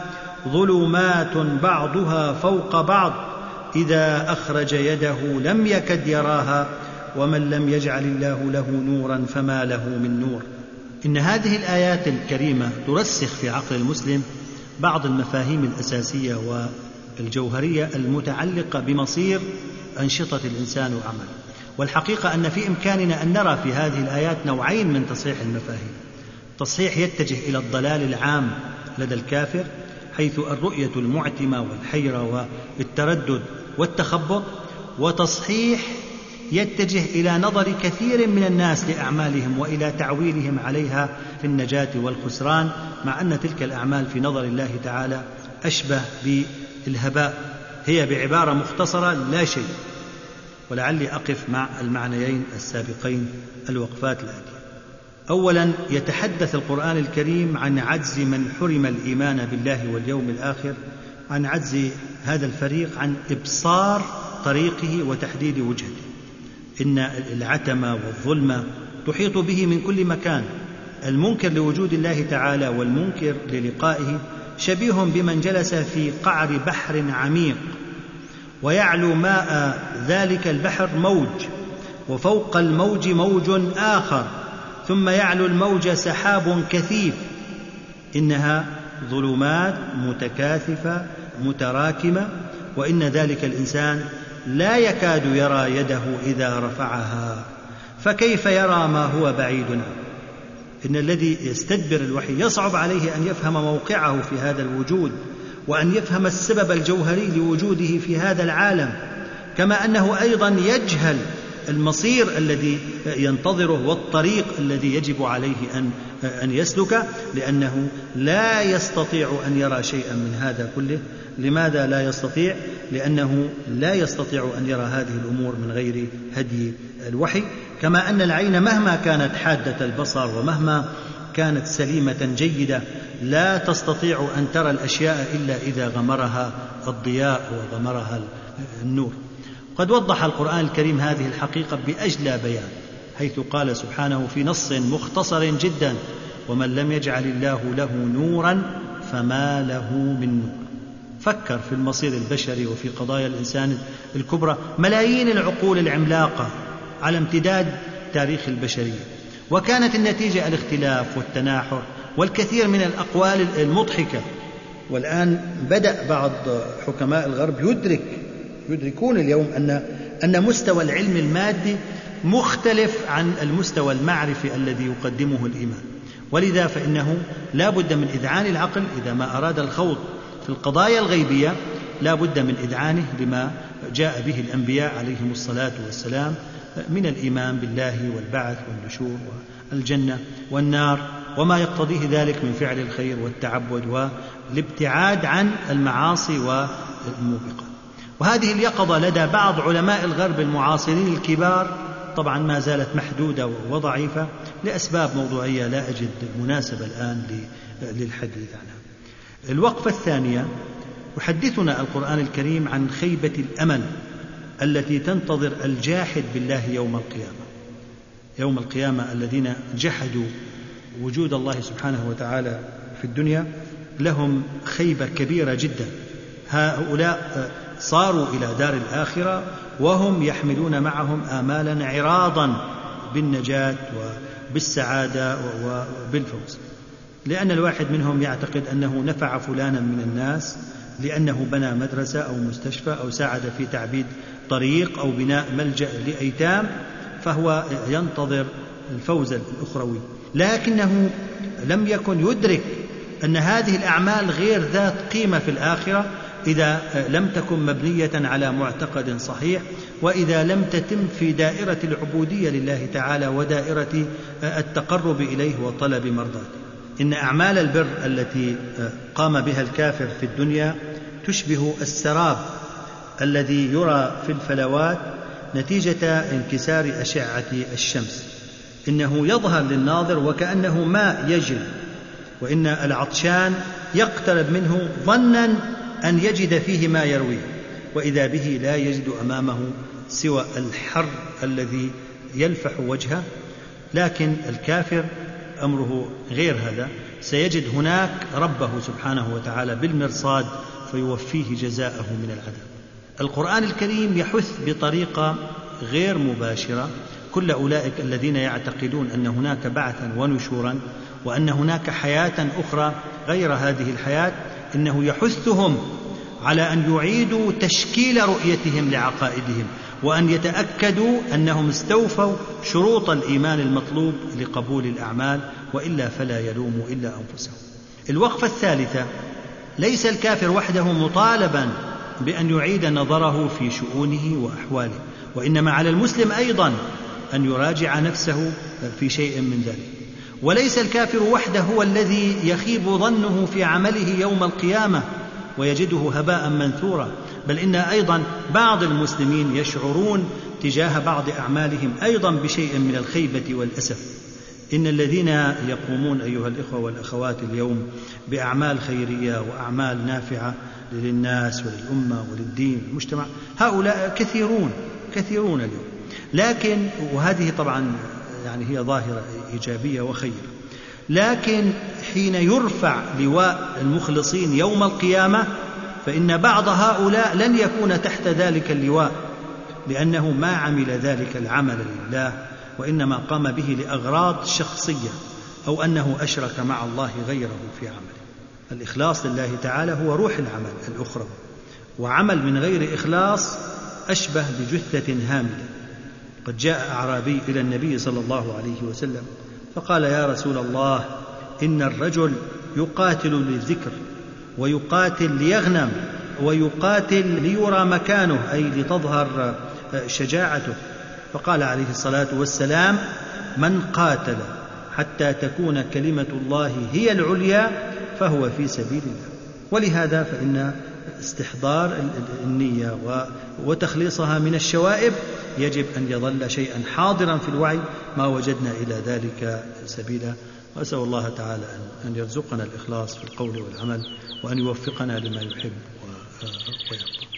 B: ظلمات بعضها فوق بعض إذا أخرج يده لم يكد يراها ومن لم يجعل الله له نورا فما له من نور. إن هذه الآيات الكريمة ترسخ في عقل المسلم بعض المفاهيم الأساسية والجوهرية المتعلقة بمصير أنشطة الإنسان وعمله. والحقيقة أن في إمكاننا أن نرى في هذه الآيات نوعين من تصحيح المفاهيم: تصحيح يتجه إلى الضلال العام لدى الكافر حيث الرؤية المعتمة والحيرة والتردد والتخبط، وتصحيح يتجه إلى نظر كثير من الناس لأعمالهم وإلى تعويلهم عليها في النجاة والخسران، مع أن تلك الأعمال في نظر الله تعالى أشبه بالهباء، هي بعبارة مختصرة لا شيء. ولعلي أقف مع المعنيين السابقين الوقفات الآتية. أولا، يتحدث القرآن الكريم عن عجز من حرم الإيمان بالله واليوم الآخر، عن عجز هذا الفريق عن إبصار طريقه وتحديد وجهته. إن العتمة والظلمة تحيط به من كل مكان. المنكر لوجود الله تعالى والمنكر للقائه شبيه بمن جلس في قعر بحر عميق ويعلو ماء ذلك البحر موج، وفوق الموج موج آخر، ثم يعلو الموج سحاب كثيف. إنها ظلمات متكاثفة متراكمة، وإن ذلك الإنسان لا يكاد يرى يده إذا رفعها، فكيف يرى ما هو بعيد عنه؟ إن الذي يستدبر الوحي يصعب عليه أن يفهم موقعه في هذا الوجود، وأن يفهم السبب الجوهري لوجوده في هذا العالم، كما أنه أيضا يجهل المصير الذي ينتظره والطريق الذي يجب عليه أن يسلك، لأنه لا يستطيع أن يرى شيئا من هذا كله. لماذا لا يستطيع؟ لأنه لا يستطيع أن يرى هذه الأمور من غير هدي الوحي. كما أن العين مهما كانت حادة البصر ومهما كانت سليمة جيدة لا تستطيع أن ترى الأشياء إلا إذا غمرها الضياء وغمرها النور. قد وضح القرآن الكريم هذه الحقيقة بأجلى بيان، حيث قال سبحانه في نص مختصر جدا: ومن لم يجعل الله له نورا فما له من نور. فكر في المصير البشري وفي قضايا الإنسان الكبرى، ملايين العقول العملاقة على امتداد تاريخ البشرية، وكانت النتيجة الاختلاف والتناحر والكثير من الأقوال المضحكة. والآن بدأ بعض حكماء الغرب يدركون اليوم أن مستوى العلم المادي مختلف عن المستوى المعرفي الذي يقدمه الإيمان، ولذا فإنه لا بد من إذعان العقل إذا ما أراد الخوض في القضايا الغيبية، لا بد من إذعانه لما جاء به الأنبياء عليهم الصلاة والسلام من الإيمان بالله والبعث والنشور والجنة والنار، وما يقتضيه ذلك من فعل الخير والتعبد والابتعاد عن المعاصي والموبقات. وهذه اليقظة لدى بعض علماء الغرب المعاصرين الكبار طبعا ما زالت محدودة وضعيفة لأسباب موضوعية لا أجد مناسبة الآن للحديث عنها. الوقفة الثانية، يحدثنا القرآن الكريم عن خيبة الأمل التي تنتظر الجاحد بالله يوم القيامة. الذين جحدوا وجود الله سبحانه وتعالى في الدنيا لهم خيبة كبيرة جدا. هؤلاء صاروا إلى دار الآخرة وهم يحملون معهم آمالا عراضا بالنجاة وبالسعادة وبالفوز، لأن الواحد منهم يعتقد أنه نفع فلانا من الناس لأنه بنى مدرسة أو مستشفى أو ساعد في تعبيد طريق أو بناء ملجأ لأيتام، فهو ينتظر الفوز الأخروي، لكنه لم يكن يدرك أن هذه الأعمال غير ذات قيمة في الآخرة إذا لم تكن مبنية على معتقد صحيح، وإذا لم تتم في دائرة العبودية لله تعالى ودائرة التقرب إليه وطلب مرضاته. إن أعمال البر التي قام بها الكافر في الدنيا تشبه السراب الذي يرى في الفلوات نتيجة انكسار أشعة الشمس، إنه يظهر للناظر وكأنه ماء يجري، وإن العطشان يقترب منه ظنا أن يجد فيه ما يرويه، وإذا به لا يجد أمامه سوى الحر الذي يلفح وجهه. لكن الكافر أمره غير هذا، سيجد هناك ربه سبحانه وتعالى بالمرصاد فيوفيه جزاءه من العذاب. القرآن الكريم يحث بطريقة غير مباشرة كل أولئك الذين يعتقدون أن هناك بعثا ونشورا وأن هناك حياة أخرى غير هذه الحياة، إنه يحثهم على أن يعيدوا تشكيل رؤيتهم لعقائدهم، وأن يتأكدوا أنهم استوفوا شروط الإيمان المطلوب لقبول الأعمال، وإلا فلا يلوموا إلا أنفسهم. الوقفة الثالثة: ليس الكافر وحده مطالبا بأن يعيد نظره في شؤونه وأحواله، وإنما على المسلم أيضا أن يراجع نفسه في شيء من ذلك. وليس الكافر وحده هو الذي يخيب ظنه في عمله يوم القيامة ويجده هباء منثورا، بل إن أيضا بعض المسلمين يشعرون تجاه بعض أعمالهم أيضا بشيء من الخيبة والأسف. إن الذين يقومون أيها الإخوة والأخوات اليوم بأعمال خيرية وأعمال نافعة للناس وللأمة وللدين والمجتمع، هؤلاء كثيرون اليوم، لكن وهذه طبعا يعني هي ظاهرة إيجابية وخير، لكن حين يرفع لواء المخلصين يوم القيامة فإن بعض هؤلاء لن يكون تحت ذلك اللواء، لأنه ما عمل ذلك العمل لله، وإنما قام به لأغراض شخصية، أو أنه أشرك مع الله غيره في عمله. الإخلاص لله تعالى هو روح العمل الأخرى، وعمل من غير إخلاص أشبه بجثة هامدة. قد جاء أعرابي إلى النبي صلى الله عليه وسلم فقال: يا رسول الله، إن الرجل يقاتل للذكر، ويقاتل ليغنم، ويقاتل ليرى مكانه، أي لتظهر شجاعته. فقال عليه الصلاة والسلام: من قاتل حتى تكون كلمة الله هي العليا فهو في سبيل الله. ولهذا فإن استحضار النية وتخليصها من الشوائب يجب أن يظل شيئا حاضرا في الوعي ما وجدنا إلى ذلك سبيلا. وأسأل الله تعالى أن يرزقنا الإخلاص في القول والعمل، وأن يوفقنا لما يحب ويرضى.